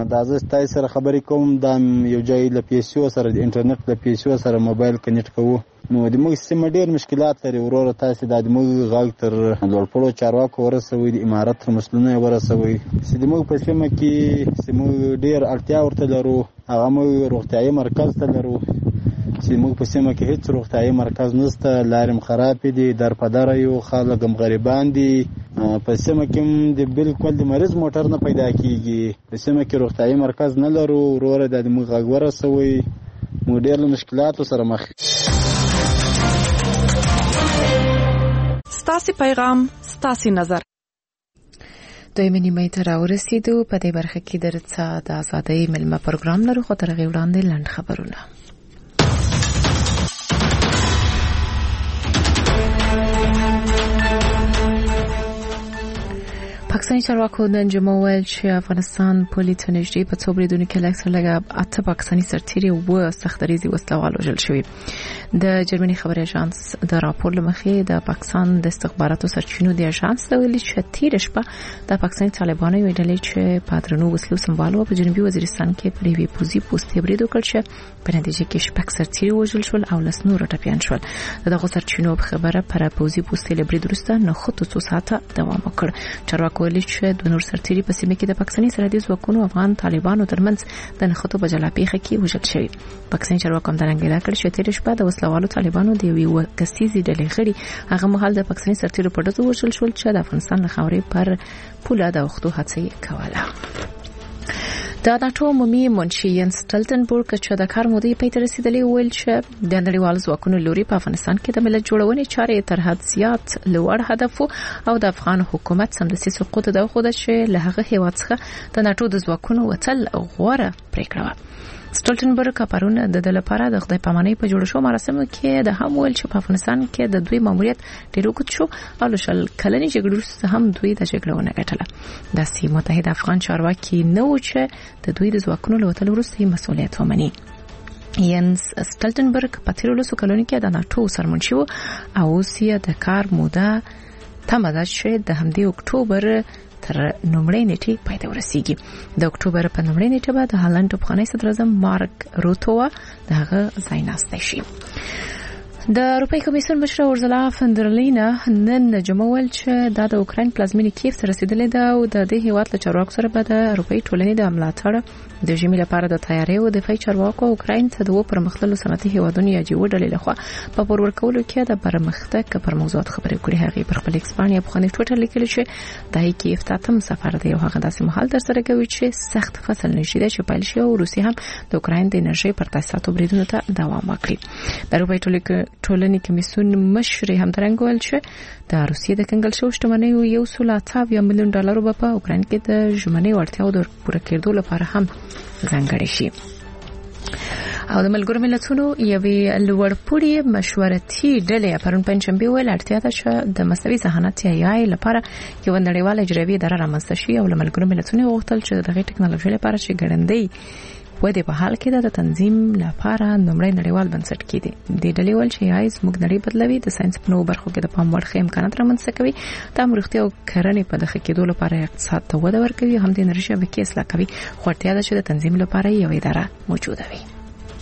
دا زه تاسو سره خبرې کوم دا یو ځای له پیسو سره د انټرنیټ له پیسو سره موبایل کنیکټ کوو نو د موږ سیمه ډېر مشکلات لري ورور تاسو د موږ غاګ تر لوړپوړو چارواکو ورسوي د امارات تر مسلمانانو ورسوي چې د موږ په سیمه کې سیمه ډېر اړتیا ورته لرو هغه موږ روغتیايي مرکز ته لرو چې موږ په سیمه کې هیڅ روغتیايي مرکز نشته لارې خراب دي در په دره یو خلک هم غریبان دي په سیمه کې د بالکل د مریض موټر نه پیدا کیږي په سیمه کې روغتیايي مرکز نه لرو ورور د موږ غاګ ورسوي موږ ډېر له مشکلاتو سره مخ ستاسي پیغام ستاسي نظر دوی منیمه ته راورسیدو په دې برخه کې درڅه د آزادۍ ملمه پروګرام لرو خو تر غوړاندې لاند خبرونه پاکستاني چارواکو نن جمعه ویل چې افغانستان پولي ته نږدې په څو بریدونو کې لږ لږه اته پاکستاني سرتیري او سختدریزي وسلوال وژل شوي د جرمني خبري اژانس د راپور لمخې د پاکستان د استخباراتو سرچینو د اژانس د ویلي چې تیر شپه د پاکستاني طالبانو یو ډلې چې پادرنو وسلو سمبالو په جنوبي وزیرستان کې په یوې پوزي پوسټ برید وکړ چې په نتیجه کې شپږ سرتیري وژل شول او لس نور ټپيان شول دغه سرچینو په خبره پر پوزي پوسټ برید وروسته نه خو څو ساعته دوام وکړ چارواکو ویلي چې د نور سرتیري په سیمه کې د پاکستاني سرحدي ځواکونو افغان طالبانو ترمنځ د نخښتو په جلا پیښه کې وژل شوی پاکستاني چارواکو هم درنګ کړ چې تیر شپه د وسلوالو طالبانو د یوې کسيزي ډلې غړي هغه مهال د پاکستاني سرتیرو په ډزو وژل شول چې د افغانستان له خاورې پر پوله د وختو هڅه کوله د ناتو عمومي منشي ینس سټلټنبرګ چې د کار مودې پای ته رسیدلې ویل چې د نړیوال ځواکونو لوري په افغانستان کې د ملت جوړونې چارې تر حد زیات لوړ هدف او د افغان حکومت سمدستي سقوط د خود چې له هغه هیواد څخه د ناتو د ځواکونو وتل غوړه پریکړه سټلټنبرګ پرونه د دل لپاره د خدای پامانۍ په جوړ شو مراسمو کې د هم ویل چې په افغانستان کې د دوی ماموریت ډیر وګت شو او لشل کلنی جګړو سره هم دوی د جګړو نه ګټله د سیمه متحده افغان چارواکي نو چې د دوی د ځواکونو لوتل وروسته مسؤلیت ومني ینس سټلټنبرګ په تیر لسو کلونو کې د ناتو سرمنشي او سیه د کار موده تمه ده چې د همدې اکتوبر تر نومړی نیټه پای ته ورسیږي د اکتوبر په نومړی نیټه به د هالند افغاني صدر اعظم مارک روتو دغه ځای ناسته شي د اروپای کمیسیون مشر اورزلا فندرلین نن جمعه ویل چې د اوکراین پلازمینې کیف ته رسیدلې ده او د دې هیواد له چارواکو سره به د اروپای ټولنې د ملاتړ د ژمي لپاره د تیاری او دفاعي چارواکو اوکراین ته د پرمختللو صنعتي هیوادونو یا جوړ ډلې لخوا په پور ورکولو کې د پرمختګ پر موضوعات خبرې کړې هغه پر خپل اسپانیا په خنې ټوټر لیکل چې د کیف ته تم سفر دی او هغه داسې محل در سره کوي چې سخت فصل نشي د چې پایل شي او روسي هم د اوکراین د انرژي پر تاسیساتو بریدونو ته دوام وکړي د اروپای ټولنې کمیسیون مشر هم درنګول چې د روسیې د کنګل شو شتمنۍ یو سل اته میلیون ډالر په اوکراین کې د ژمنې اړتیاو د پوره کېدو لپاره هم ځانګړي شي او د ملګرو ملتونو یوې لوړپوړي مشورتي ډلې پرون پنځمبه ویل اړتیا ده چې د مساوي ذهانت یای لپاره یو نړیوال اجرایي اداره رامنځته شي او ملګرو ملتونو غوښتل چې دغه ټکنالوژي لپاره چې ګړندۍ و دې په حال کې د تنظیم لپاره نومړی نړیوال بنسټ کېدی د ډلې ول چې یای زموږ نړۍ بدلوي د ساينس په نو برخو کې د پام وړ خې امکانات رامنځته کوي د امرختي او کرنې په دخه کېدو لپاره اقتصاد ته وده ورکوي هم د انرژي او کې اصلاح کوي خو اړتیا ده چې د تنظیم لپاره یو اداره موجوده وي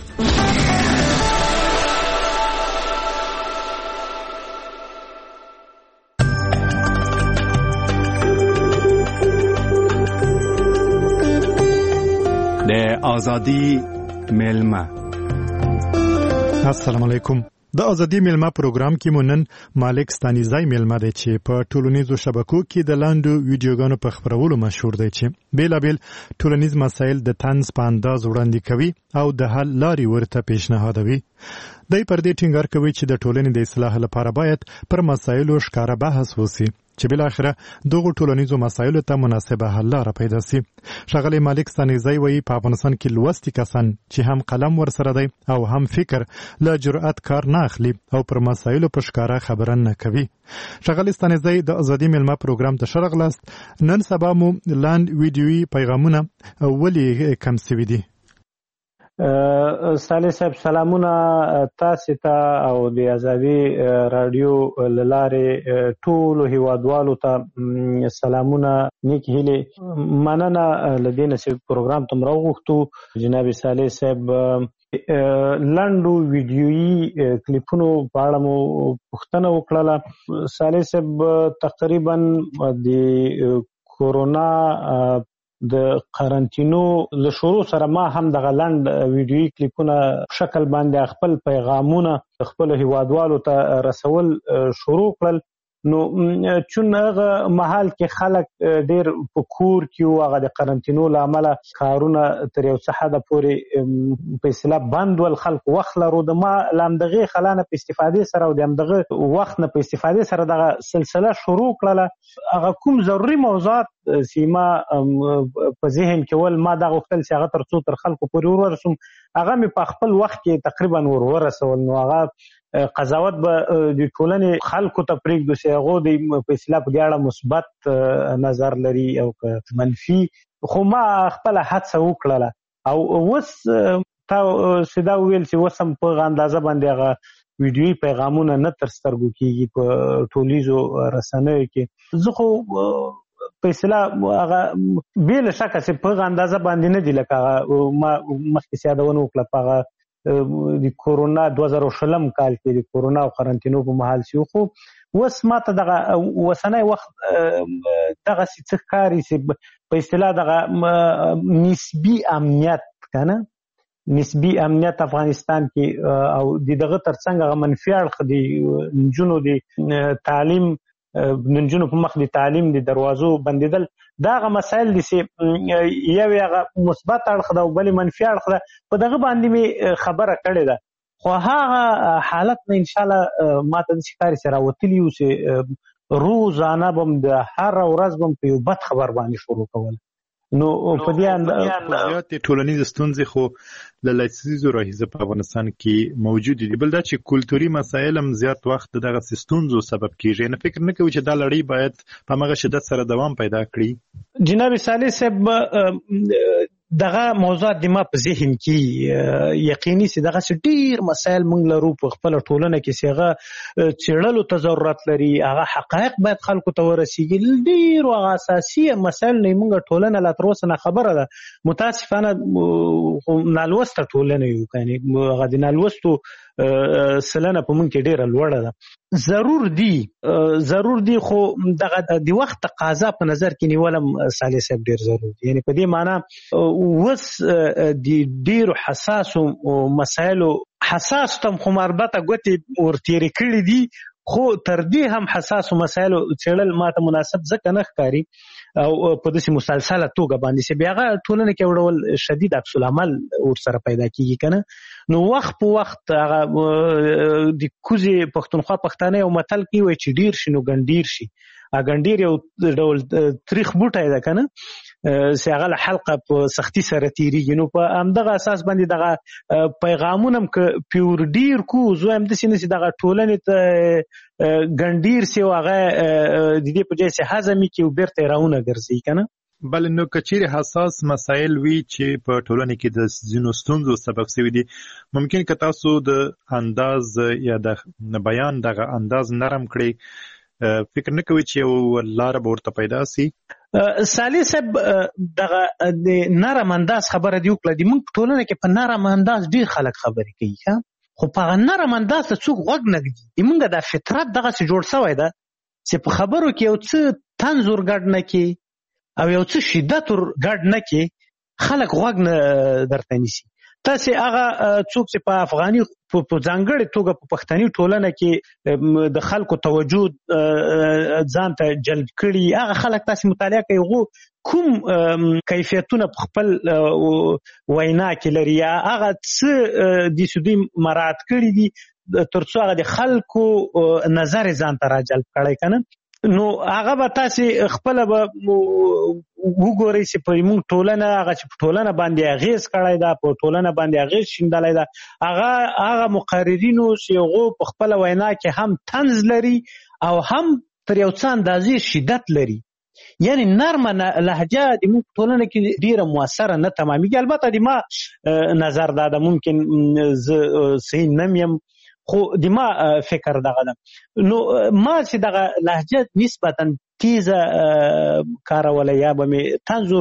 د ازادي ملما. السلام علیکم. د ازادي ملما پروګرام کې مونن مالک ستانیزای ملما دی چې په ټولنیزو شبکو کې د لاندو ویډیوګانو په خبرولو مشهور دی چې بیلابل ټولنیز مسایل د طنز په انداز وړاندې کوي او د حل لارې ورته پیشنهادوي. دای پر دې ټینګار کوي چې د ټولنې د اصلاح لپاره باید پر مسایلو ښکاره بحث وشي چې بل اخره دغه ټولنیزو مسایلو ته مناسبه حل لاره پیدا شي. شغله مالک ستانیزای وایي په افغانستان کې لوستي کسان چې هم قلم ورسره دی او هم فکر له جرأت کار نه اخلي او پر مسایلو په ښکاره خبره نه کوي. شغله ستانیزای د ازادي ملما پروګرام ته شرغلاست نن سبا مو لاند ویډیوي پیغامونه ولې کم سوي دي. صالح صاحب سلامونه تاسو ته او د ازادي رادیو لاره ټول هیوادوالو ته سلامونه نیک هیله مننه لدینه چې پروګرام تم راغوښتو جناب صالح صاحب لاندو ویډیویي کلیپونو په اړه مو پوښتنه وکړه. صالح صاحب تقریبا د کورونا د قرنټینو له شروع سره ما هم د غلند ویډیویي کلیپونه شکل باندې خپل پیغامونه خپل هیوادوالو ته رسول شروع کړل. نو چون هغه محل کې خلک ډیر په کور کې او هغه د قرنټینو لامل کارونه تر یو څه حد پورې په اصطلاح بند ول، خلک وخت لرو د ما لامدغه خلانه په استفاده سره او د همدغه وخت نه په استفاده سره دغه سلسله شروع کړله. هغه کوم ضروري موضوعات سیما په ذهن کې ول ما دا غوښتل چې هغه تر څو تر خلکو پورې ورسوم، هغه مې په خپل وخت کې تقریبا ور ورسول. نو هغه قضاوت به د ټولنې خلکو ته پرېږدو چې هغه د په اصطلاح په دې اړه مثبت نظر لري او منفي، خو ما خپل هڅه وکړله او اوس تا سیدا ویل چې اوس هم په اندازه باندې هغه ویډیویي پیغامونه نه تر سترګو کېږي په ټولیزو رسنیو کې. زه خو په اصطلاح هغه بې له شکه چې په اندازه باندې نه دي لکه هغه ما مخکې یادونه وکړه په هغه د کورونا دوه زره شلم کال کې د کورونا او قرنټینو په مهال شو. خو اوس ما ته دغه وسنۍ وخت دغه څه ښکاري چې په اصطلاح دغه نسبي امنیت کنه نسبي امنیت افغانستان کې او دغه ترڅنګ هغه منفي اړخ د نجونو د تعلیم نجونو په مخ د تعلیم د دروازو بندیدل، دا هغه مسایل دي چې یو هغه مثبت اړخ ده او بل منفي اړخ ده. په دغه باندې می خبره کړې ده، خو هغه حالت نه ان شاء الله ما ته ښکاري چې راوتلی و چې روزانه بم د هر ورځ بم په یو بد خبر باندې شروع کول. نو په دې اندازه زیات ټولنیز ستونزې خو له لسیزو راهیسې په افغانستان کې موجود دي، بل دا چې کلتوري مسایل هم زیات وخت دغه ستونزو سبب کیږي. نه فکر نه کوي چې دا لړۍ باید په هغه شدت سره دوام پیدا کړي. جناب صالح صاحب دغه موضوعات د ما په ذهن کې یقیني چې دغه ډیر مسایل موږ لرو په خپل ټولنه کې چې هغه څېړلو ته ضرورت لري، هغه حقایق باید خلکو ته ورسیږي. ډیر هغه اساسي مسایل نه موږ ټولنه لا تر اوسه نه خبره ده. متاسفانه نالوسته ټولنه یو، یعنی هغه د نالوستو سلنه په موږ کې ډیره لوړه ده. ضرور دی ضرور دی خو دغه د وخت تقاضا په نظر کې نیولم صالح صاحب ډیر ضرور دی. یعنی په دې معنی وس د ډیرو حساسو مسایلو حساس تم خو مربطه ګوتې ورتېرې کړې دي، خو تر دې هم حساسو مسایلو څېړل ماته مناسب ځکه نه ښکاري او په داسې مسلسله توګه باندې چې بیا هغه ټولنه کې یو ډول شدید عکس العمل ورسره پیدا کېږي که نه. نو وخت په وخت هغه د کوزې پښتونخوا پښتانه یو متل کې وایي چې ډیر شي نو ګنډیر شي. ګنډیر یو ډول تریخ بوټی ده که نه چې هغه له حلقه په سختي سره تېرېږي. نو په همدغه اساس باندې دغه پیغامونه هم که پیور ډیر کو زه هم داسې نه چې دغه ټولنې ته ګنډیر سي او هغه د دې په ځای چې هضمي کړي او بیرته یې راونه ګرځي که نه. بل نو کچیر حساس مسایل وی چې په ټولنه کې د ځینو ستونزو سبب شوي دي، ممکن که تاسو د انداز یا د بیان دغه انداز نرم کړئ، فکر نه کوي چې یو لاره به ورته پیدا سي؟ صالح صاحب دغه د نرم انداز خبره دی وکړه. د موږ په ټولنه کې په نرم انداز ډیر خلک خبرې کوي، خو په هغه نرم انداز ته څوک غوږ نه ږدي. موږ د فطرت دغسې جوړ شوی ده چې په خبرو کې یو څه طنز ور ګډ نه کړي او یو څه شدت ور ګډ نه کړي، خلک غوږ نه درته نیسي. تاسې هغه څوک چې په افغاني په ځانګړې توګه په پښتني ټولنه کې د خلکو توجه ځان ته جلب کړي، هغه خلک تاسې مطالعه کوي هغو کوم کیفیتونه په خپل وینا کې لري یا هغه څه دي چې دوی مراعات کړي دي تر څو هغه د خلکو نظر ځان ته راجلب کړی که نه. نو هغه به تاسې خپله به وګورئ چې په موږ ټولنه هغه چې په ټولنه باندې اغېز کړی ده، په ټولنه باندې اغېز شیندلی ده، هغه هغه مقررینو چې هغو په خپله وینا کې هم طنز لري او هم تر یو څه اندازې شدت لري. یعنی نرمه لهجه د موږ ټولنه کې ډیره موثره نه تمامېږي. البته د ما نظر دا ده، ممکن زه صحیح نه یم، خو د ما فکر دغه ده. نو ما چې دغه لهجه نسبتا تیزه کاروله یا به مې طنز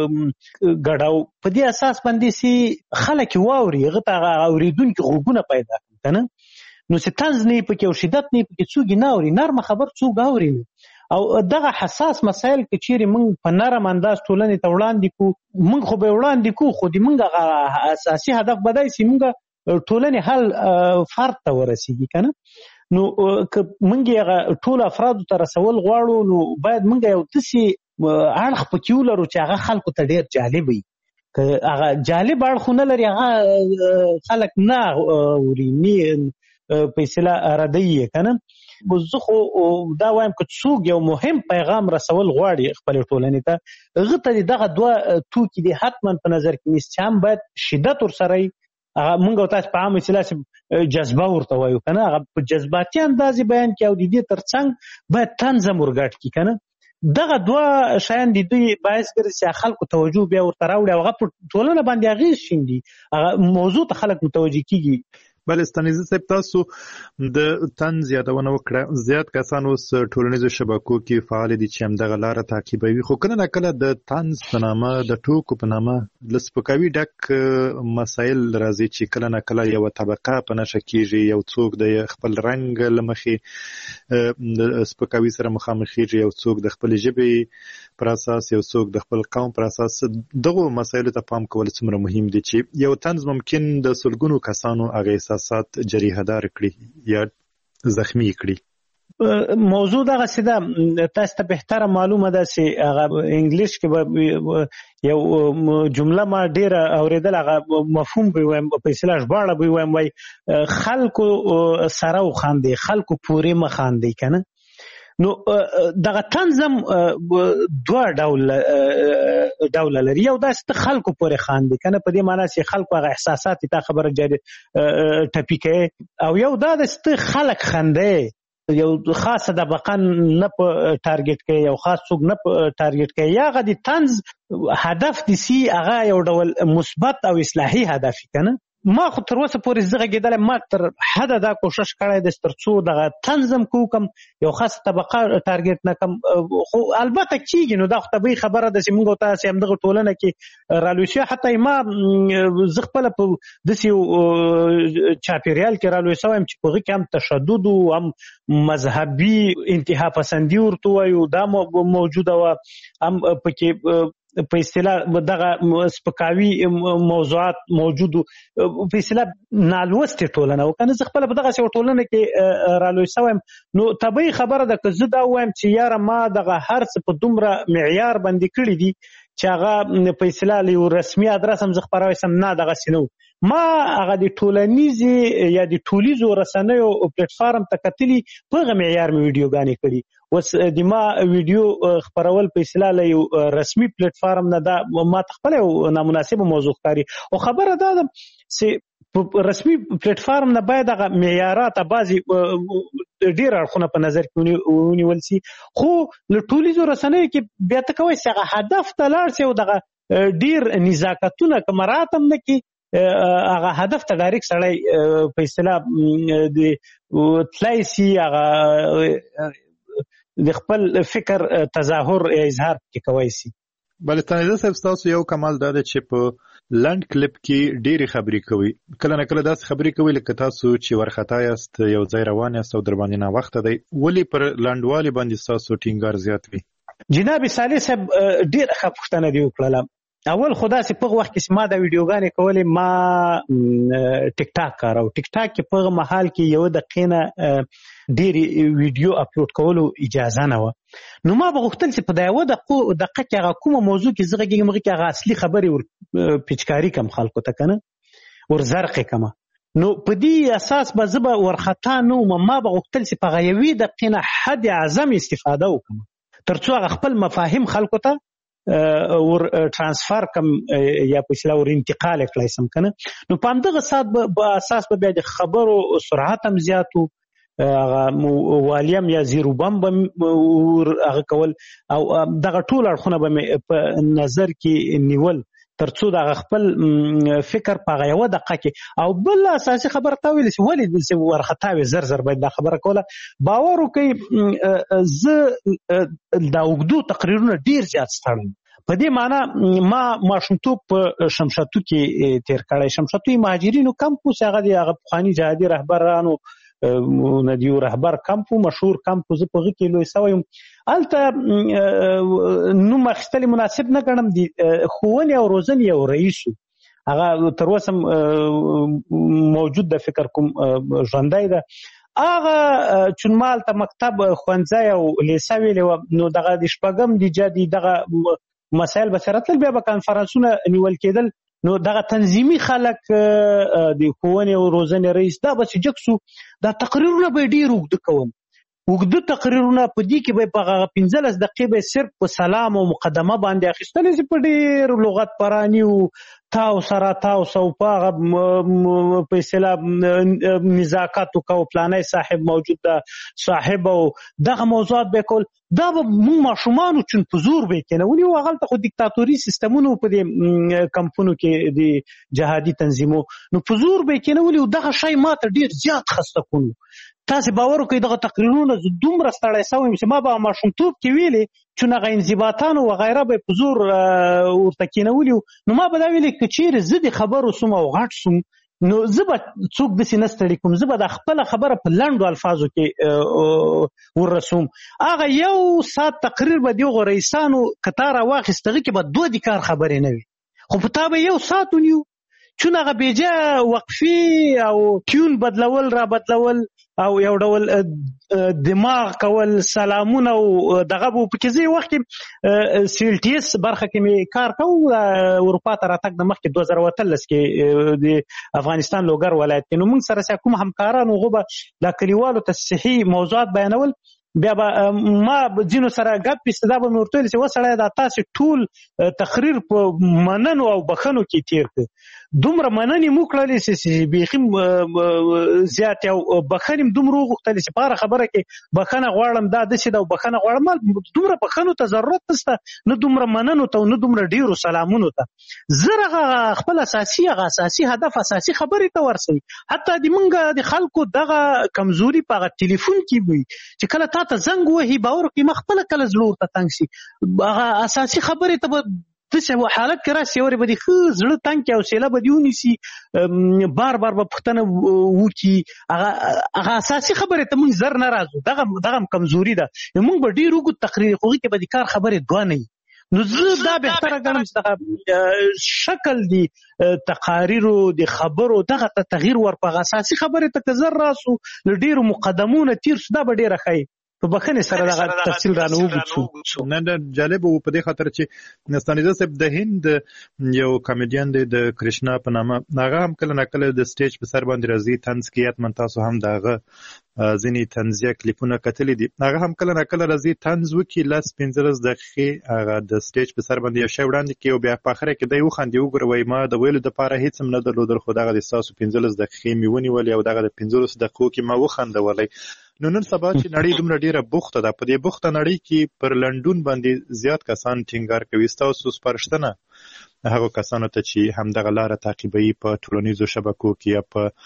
ګډاو، په دې اساس باندې چې خلک واوري، هغه ته اورېدونکي غوږونه پیدا کړي که نه. نو چې طنز نه یې پکې او شدت نه یې پکې څوک یې نه اوري، نرمه خبر څوک اوري. او دغه حساس مسایل که چیرې موږ په نرم انداز ټولنې ته وړاندې کړو، موږ خو به وړاندې کړو، خو د موږ هغه اساسي هدف به دی چې موږ ټولنې حل فرد ته ورسېږي که نه. نو که موږ یې هغه ټولو افرادو ته رسول غواړو، نو باید موږ یو داسې اړخ پکې ولرو چې هغه خلکو ته ډېر جالب وي. که هغه جالب اړخ ونه لري، هغه خلک نه اوري، نه په اصطلاح ردوي یې که نه. زه خو دا وایم که څوک یو مهم پیغام رسول غواړي خپلې ټولنې ته، هغه ته دغه دوه توکي دي حتما په نظر کې نیسي، چې هم باید شدت ورسره وي، موږ او تاسو په عامه اصطلاح جذبه ورته وایو که نه، هغه په جذباتي انداز بیان کړي، او د دې تر څنګ باید طنز هم ورګډ کړي که نه. دغه دوه شیان د دوی باعث ګرځي چې خلکو توجه بیا ورته راوړي، او هغه په ټولنه باندې اغېز شیندي، هغه موضوع ته خلک متوجه کېږي. بله ستانیزه صاحب، تاسو د طنز یادونه وکړه. زیات کسان اوس ټولنیزو شبکو کې فعال دي چې همدغه لاره تعقیبوي، خو کله نه کله د طنز په نامه، د ټوکو په نامه له سپکاوي ډک مسایل راځي چې کله نه کله یوه طبقه په نښه کېږي، یو څوک د خپل رنګ له مخې د سپکاوي سره مخامخېږي، یو څوک د خپلې ژبې پر اساس، یو څوک د خپل قوم پر اساس. دغو مسایلو ته پام کول څومره مهم دي چې یو طنز ممکن د سلګونو کسانو هغه احساسات جریحه دار کړي یا زخمی کړي. موضوع دغسې ده، تاسو ته بهتره معلومه ده چې هغه انګلیش کې به یو جمله ما ډېره اورېدل، هغه مفهوم به وایم، په اصطلاح ژباړه به وایم، وایي خلکو سره وخاندئ، خلکو پورې مه خاندئ که نه. نو دغه طنز هم دوه ډوله لري. یو داسې ته خلکو پورې خاندي که نه، په دې معنا چې خلکو هغه احساسات تا خبره جاري ټپي کوي، او یو دا داسې ته خلک خندی، یو خاصه طبقه نه په ټارګټ کوي، یو خاص څوک نه په ټارګټ کوي، یا هغه د طنز هدف دي سي هغه یو ډول مثبت او اصلاحي هدف که نه. ما خو تر اوسه پورې زه غږېدلی، ما تر حده دا کوشش کړی دی تر څو دغه طنز هم کوم، یو خاصه طبقه ټارګټ نه کړم. خو البته کېږي، نو دا خو طبیعي خبره ده چې موږ او تاسې همدغه ټولنه کې رالوی شوي. حتی ما زه خپله په داسې یو چاپېریال کې رالوی شوی یم چې په هغه کې هم تشدد و، هم مذهبي انتها پسندي ورته وایو، دا موجوده وه، هم پکې په اصطلاح دغه سپکاوي موضوعات موجود، په اصطلاح نالوستې ټولنه و که نه. زه خپله په دغسې یوه ټولنه کې رالوی شوی یم، نو طبیعي خبره ده که زه دا ووایم چې یاره ما دغه هر څه په دومره معیار باندې کړي دي چې هغه په اصطلاح له یو رسمي ادرس هم زه خپروی سم، نه دغسې نه و. ما هغه د ټولنیزې یا د ټولیزو رسنیو پلیټفارم ته کتلي، په هغه معیار مې ویډیوګانې کړي. اوس د ما ویډیو خپرول په اصطلاح له یو رسمي پلیټفارم نه، دا ما ته خپله یو نامناسبه موضوع ښکاري. او خبره دا ده چې په رسمي پلیټفارم نه باید هغه معیارات بعضې ډېر اړخونه په نظر کې ونیول سي، خو له ټولیزو رسنیو کې بیا ته کوی چې هغه هدف ته لاړ سي، او دغه ډېر نزاکتونه که مراعات هم نه کړي، هغه هدف ته ډایرکټ سړی په اصطلاح تللی سي، هغه د خپل فکر تظاهر یا اظهار کې کوی سي. بله تانیزه صاحب، ستاسو یو کمال دا دی چې په لنډ کلیپ کې ډېرې خبرې کوي، کله نه کله داسې خبرې کوي لکه تاسو چې ورخطا یاست، یو ځای روان یاست او در باندې ناوخته دی. ولې پر لنډوالي باندې ستاسو ټینګار زیات وي؟ جناب صالح صاحب ډېره ښه پوښتنه دې وکړله. اول خو داسې په هغه وخت کې ما دا ویډیوګانې کولې، ما ټیک ټاک کاروه. ټیک ټاک کې په هغه مهال کې یوه دقیقې نه ډېرې ویډیو اپلوډ کولو اجازه نه وه. نو ما به غوښتل چې په دا یوه دقیقه کې هغه کومه موضوع کې زه غږېږم، هغه کې هغه اصلي خبرې ور پیچکاري کړم خلکو ته که نه، ور زرقې کړمه. نو په دې اساس به زه به ورخطا نه وم. ما به غوښتل چې په هغه یوې دقیقې نه حد اعظم استفاده وکړم تر څو هغه خپل مفاهیم خلکو ته ور ترانسفر کم یا په اصطلاح ور انتقال کړای سم کنه. نو په همدغه سات به اساس به بیا د خبرو سرعت هم زیاتو، هغه والیم یا زیرو بم به هغه کول او دغه ټول اړخونه به په نظر کې نیول ترڅو د خپل فکر په یوه دقیقه کې او بل اساسي خبره تا ویل چې ولې د ورختاوي زر زر باید دا خبره کوله باور وکړي زه دا اوږدو تقریرونه ډیر زیات ستړم په دې معنی ما ماشومتوب په شمشاتو کې تیر کړی شمشاتو مهاجرینو کمپوس هغه د هغه پخواني جهادي رهبرانو ندیو رهبر کمپو مشهور کمپو زه په هغه کې لوی سوی یم هلته نوم اخیستل مناسب نه ګڼم د ښوونې او روزنې یو رئیس هغه تر اوسه موجود ده فکر کوم ژوندی ده هغه چون ما هلته مکتب ښوونځی او لیسه ویلې وه نو دغه د شپږم د جدي دغه مسایل به سره تلل بیا به کنفرانسونه نیول کېدل نو دغه تنظیمي خلک د ښوونې او روزنې رئیس دا به چې جګ سو دا تقریرونه به یې ډېر اوږده کوم اوږده تقریرونه په دې کې به په هغه پنځلس دقیقې به صرف په سلام او مقدمه باندې اخیستلی چې په ډېر لغت پراني و تاو سره تاو سو په هغه په اصطلاح نزاکت وکړو پلانی صاحب موجود ده صاحب او دغه موضوعات به کول دا به موږ ماشومانو چون په زور به یې کېنولي وو هغلته خو دیکتاتوري سیستمونو په دې کمپونو کې د جهادي تنظیمو نو په زور به یې کېنولي وو دغه شی ما ته ډېر زیات خسته کړو تاسې باور وکړئ دغه تقریرونه زه دومره ستړی سوی یم چې ما به ماشومتوب کې ویلې چون هغه انضباطانو وغیره به یې په زور ورته کېنولي وو نو ما به دا ویلې که چیرې زه د خبرو سوم او غټ سوم نو زه به څوک داسې نه ستړي کوم زه به دا خپله خبره په لنډو الفاظو کې ورسوم هغه یو ساعت تقریر به د هغو رئیسانو که تا راواخیست هغې کې به دوه د کار خبرې نه وي خو په تا به یو ساعت ونیو چون هغه بیجا وقفي او کیون بدلول را بدلول او یو ډول دماغ کول سلامونه او دغه به په کې ځای وخت کې سیلټیس برخه کې مې کار کوم اروپا ته راتګ د مخکې دوه زره اتلس کې د افغانستان لوګر ولایت کې نو موږ سره چې کوم همکاران هغو به دا کلیوالو ته صحي موضوعات بیانول بیا به ما ځینو سره ګپ پیسته دا به مې ورته ویل چې وسړی دا تاسې ټول تقریر په مننو او بخښنو کې تیر کړ دومره مننې مو کړلې چې بیخي زیات او بخښنې م دومره وغوښتلې چې په هره خبره کې بخښنه غواړم دا داسې ده او بخښنه غواړم ما دومره بخښنو ته ضرورت نشته نه دومره مننو ته او نه دومره ډېرو سلامونو ته زه هغه خپل اساسي هغه اساسي هدف اساسي خبرې ته ورسوي حتی د موږ د خلکو دغه کمزوري په هغه ټلیفون کې وي چې کله تا ته زنګ وهي باور وکړي ما خپله کله زړه ورته تنګ شي هغه اساسي خبرې ته به داسې حالت کې راسي یورې به دې ښه زړه تنګ کړي حوصله به دې ونیسي بار بار به پوښتنه وکړي هغه هغه اساسي خبرې ته موږ زر نه راځو دغه دغه هم کمزوري ده موږ به ډېر اوږد تقریر خو هغې کې به د کار خبرې دوه نه وي نو زه دا بهتره ګڼم چې دغه شکل د تقاریرو د خبرو دغه ته تغییر ور په هغه اساسي خبرې ته که زر راسو له ډېرو مقدمونه تیر سو دا به ډېره ښایي په بخښنې سره دغه تفصیل رانه وګورو نه نه جالب و په دې خاطر چې ستانیزه صاحب د هند یو کامیډین دی د کرشنا په نامه هغه هم کله نه کله د سټیج په سر باندې راځي طنز کوي حتما تاسو هم دغه ځینې طنزیه کلیپونه کتلي دي هغه هم کله نه کله راځي طنز وکړي لس پنځلس دقیقې هغه د سټیج په سر باندې یو شی وړاندې کوي او بیا په اخره کې دی وخاندي وګوره وایي ما د ویلو دپاره هېڅ هم نه درلودل خو دغه د ستاسو پنځلس دقیقې مې ونیولې او دغه د پنځلسو دقیقو کې ما وخندولی نو نن سبا چې نړۍ دومره ډیره بوخته ده په دې بوخته نړۍ کې پر لنډون باندې زیات کسان ټینګار کوي ستاسو سپارښتنه هغو کسانو ته چې همدغه لاره تعقیبوي په ټولنیزو شبکو کې یا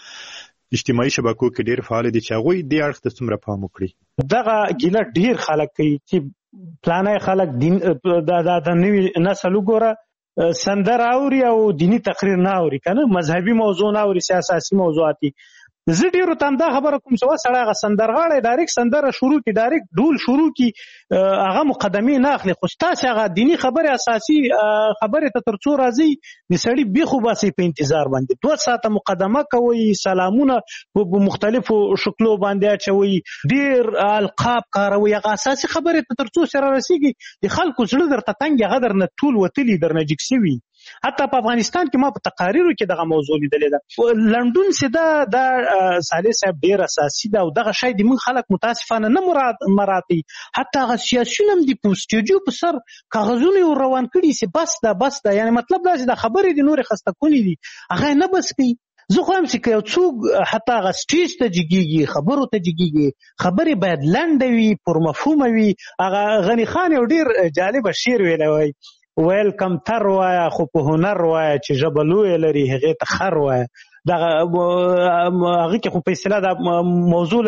په اجتماعي شبکو کې ډیر فعال دي چې هغوی دې اړخ ته څومره پام وکړي دغه ګیله ډیر خلک کوي چې پلانای خلک دین د نوي نسل وګوره سندره اوري او دینی تقریر نه اوري کنه مذهبي موضوع نه اوري سیاسي موضوعاتي زه ډیرو ته همدا خبره کوم چې وسړی هغه سندرغاړی ډایرکټ سندره شروع کړي ډایرکټ ډول شروع کړي هغه مقدمې نه اخلي خو ستاسې هغه دیني خبرې اساسي خبرې ته تر څو راځي د سړي بیخ وباسئ په انتظار باندې دوه ساعته مقدمه کوئ سلامونه په مختلفو شکلو باندې اچوئ ډیر القاب کاروئ هغه اساسي خبرې ته تر څو سره رسېږي د خلکو زړه درته تنګ هغه درنه ټول وتلي درنه جګ سوي حتی په افغانستان کې ما په تقاریرو کې دغه موضوع لیدلې ده لنډون چې دا د صالح صاحب ډېر اساسي ده او دغه شی د موږ خلک متاسفانه نه مراعاتوي حتی هغه سیاسیون هم د په سټیجو په سر کاغذونه یې روان کړي چې بس ده بس ده یعنې مطلب دا چې دا خبرې د نورې خسته کونې دي هغه یې نه بس کوي زه خو هم چې یو څوک حتی هغه سټیج ته جګېږي خبرو ته جګېږي خبرې باید لنډه وي پر مفهومه وي. هغه غني خان یو ډېر جالبه شعر ویلی وایي ویل کمتر وایه خو په هنر وایه چې ژبه لویه لري هغې ته خر وایه. دغه هغې کې خو په اصطلاح دا موضوع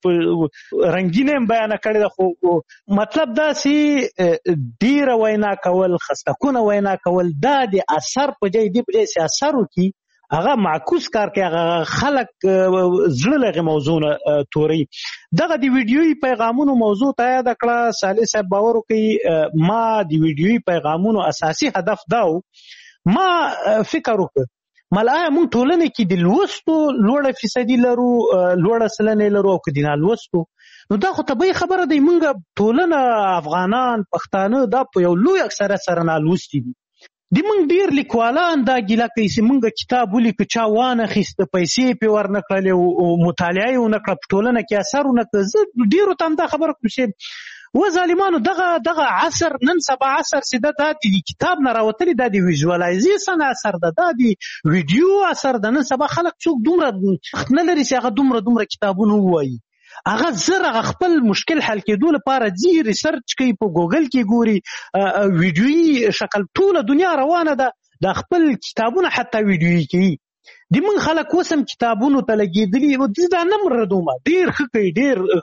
رنګینه هم بیانه کړې ده خو مطلب داسې ډېره وینا کول خستکونه وینا کول دا د اثر په ځای دې په ځای چې اثر وکړي هغه معکوس کار کوي هغه خلک زړه له هغې موضوع نه توروي. دغه د ویډیویي پیغامونو موضوع ته یاده کړه صالح صاحب باور وکړي ما د ویډیویي پیغامونو اساسي هدف دا و ما فکر وکړ مل آیا موږ ټولنې کې د لوستو لوړه فیصدي لرو لوړه سلنې لرو او که د نالوستو نو دا خو طبیعي خبره دی موږ ټولنه افغانان پښتانه دا په یو لوی اکثریت سره نالوستي دي. د موږ ډېر لیکوالان دا ګیله کوي چې موږ کتاب ولیکو چا وانخیسته پیسې پرې ورنه کړلې او مطالعه یې ونه کړه په ټولنه کې اثر ونه کړه. زه ډېرو ته هم دا خبره کوم چې و ظالمانو دغه دغه عصر نن سبا عصر چې دا د کتاب نه راوتلي دا د ویژوالایزیشن اثر ده دا د ویډیو اثر ده. نن سبا خلک څوک دومره وخت نه لري چې هغه دومره دومره کتابونه ووایي. هغه زر هغه خپل مشکل حل کېدو لپاره ځي ریسرچ کوي په ګوګل کې ګوري ویډیویي شکل ټوله دنیا روانه ده د خپل کتابونه حتی ویډیویي کوي. د موږ خلک اوس هم کتابونو ته لګېدلي دا نه مردومه ډېر ښه کوي ډېر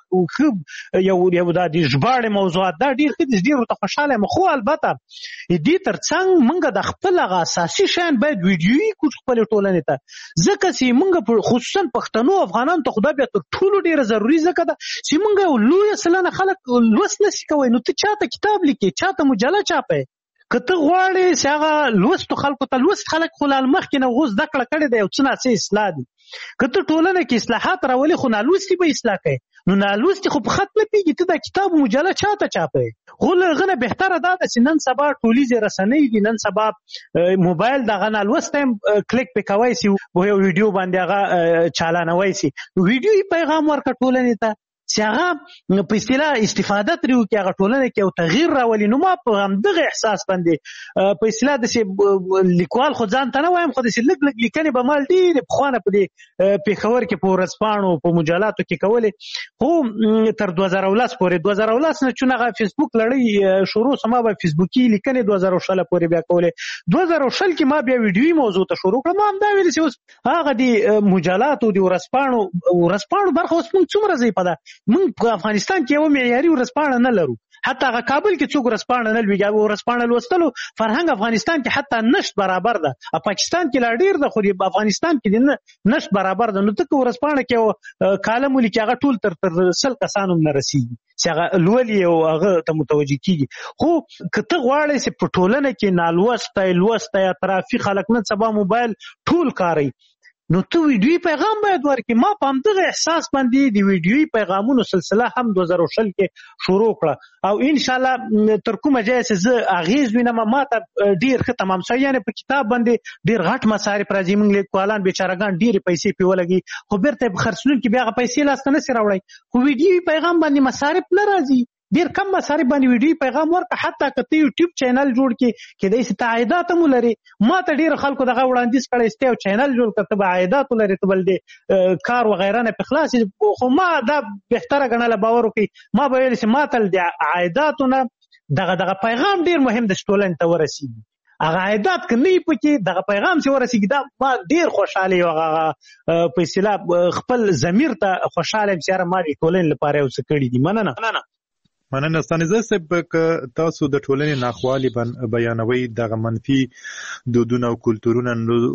ښه یو یو دا د ژباړې موضوعات دا ډېر ښه دي ډېرو ته خوشحاله یم خو البته دې تر څنګ موږ د خپل هغه اساسي شیان باید ویډیویي کړو خپلې ټولنې ته ځکه چې موږ خصوصا پښتنو افغانانو ته خو دا بیا تر ټولو ډېره ضروري ځکه ده چې موږ یو لویه سلنه خلک لوست نشي کوی نو ته چاته کتاب لیکې چاته مجله چاپی که ته غواړې چې هغه لوستو خلکو ته لوست خلک خو لا مخکې نه اوس زده کړه کړې ده یو څه ناڅه اصلاح دي. که ته ټولنه کې اصلاحات راولې خو نالوستي به اصلاح کوي نو نالوستي خو په خط نه پېږي ته دا کتاب مجله چاته چاپی. خو له هغه نه بهتره دا ده چې نن سبا ټولیزې رسنۍ دي نن سبا موبایل دغه نالوستی هم کلیک پې کوی سي په یو ویډیو باندې هغه چالانوی سي ویډیویي پیغام ورکړه ټولنې ته چې هغه په اصطلاح استفاده ترې وکړي هغه ټولنه کې یو تغییر راولي. نو ما په همدغه احساس باندې په اصطلاح داسې لیکوال خو ځان ته نه وایم خو داسې لږ لږ لیکنې به ما ډېرې پخوانه په دې پېښور کې په ورځپاڼو په مجلاتو کې کولې خو تر دوه زره ولس پورې دوه زره ولس نه چون هغه فیسبوک لړۍ شروع سه ما به فیسبوکي لیکنې دوه زره شل پورې بیا کولې دوه زره شل کې ما بیا ویډیویي موضوع ته شروع کړم. ما همدا ویلې چې اوس هغه د مجلاتو د ورځپاڼو ورځپاڼو برخه اوس موږ څومره ضعیفه ده. موږ په افغانستان کې یو معیاري ورځپاڼه نه لرو حتی هغه کابل کې څوک ورځپاڼه نه لوي ورځپاڼه لوستلو فرهنګ افغانستان کې حتی نشت برابر ده پاکستان کې لا ډېر ده خو د افغانستان کې نشت برابر ده. نو ته که ورځپاڼه کې کالم ولیکي هغه ټول تر تر سل کسانو هم نه رسېږي چې هغه لولي او هغه ته متوجه کېږي. خو که ته غواړې چې په ټولنه کې نالوستی لوستی اطرافي خلک نن سبا موبایل ټول کاروي نو ته ویډیویي پیغام باید ورکړې. ما په همدغه احساس باندې د ویډیویي پیغامونو سلسله هم دوه زره شل کې شروع کړه او انشاءالله تر کومه ځایه چې زه اغېز وینم ما ته ډېر ښه تمام شوی یعنې په کتاب باندې ډېر غټ مصارف راځي موږ لیکوالان بیچارهګان ډېرې پیسې پرې ولګي خو بیرته یې په خرڅلونکي بیا هغه پیسې لاسته نسي راوړی خو ویډیویي پیغام باندې مصارف نه راځي ډېر کم مصارف باندې ویډیویي پیغام ورکړه حتی که ته یوټیوب چینل جوړ کړې کیدای شي ته عایدات هم ولرې. ما ته ډېرو خلکو دغه وړاندیز کړی چې ته یو چینل جوړ کړه ته به عایدات ولرې ته بل د کار وغیره نه پې خلاص خو ما دا بهتره ګڼله باور وکړئ ما به ویل چې ما تل د عایداتو نه دغه دغه پیغام ډېر مهم ده چې ټولنې ته ورسېږي هغه عایدات که نه وي پکې دغه پیغام چې ورسېږي دا ما ډېر خوشحاله یم هغه په اصطلاح خپل ضمیر ته خوشحاله یم چې یاره ما د ټولنې لپاره یو څه کړي دي. مننه مننه ستانزه صاحب که تاسو د ټولنې ناخوالي بیانوي دغه منفي دودونه او کلتورونه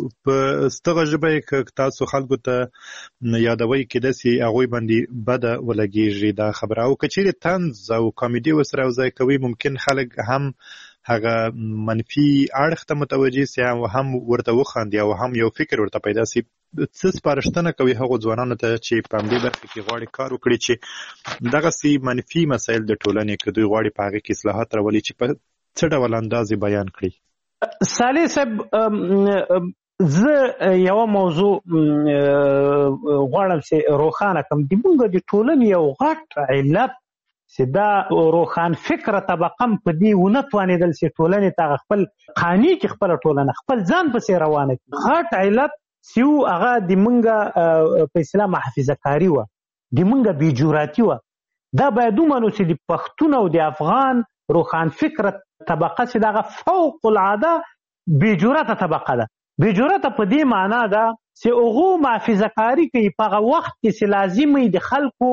په ستغه ژبه کې تاسو خلکو ته یادوي کېدای شي هغوی باندې بده ولګېږي دا خبره او که چیرې طنز او کامیډي ورسره یوځای کوي ممکن خلک هم هغه منفي اړخ ته متوجه سي او هم ورته وخاندي او هم یو فکر ورته پیدا سي. څه سپارښتنه کوي هغو ځوانانو ته چې په همدې برخه کې غواړي کار وکړي چې دغسې منفي مسایل د ټولنې که دوی غواړي په هغې کې اصلاحات راولي چې په څه ډول انداز یې بیان کړي؟ صالح صاحب زه یوه موضوع غواړم چې روښانه کړم د موږ د ټولنې یو غټ علت چې دا روښان فکره طبقه هم په دې ونه توانېدل چې ټولنې ته خپل قانع کړي خپله ټولنه خپل ځان پسې روانه کړي. غټ علت سیو هغه د منګه په اصطلاح محافظه کاری و د منګه بیجوراتی و. دا باید ومنو چې د پښتون او د افغان روښان فکره طبقه چې دغه فوق العاده بیجورته طبقه ده. بیجورته په دې معنا ده چې هغه محافظه کاری کوي په هغه وخت کې چې لازمي د خلکو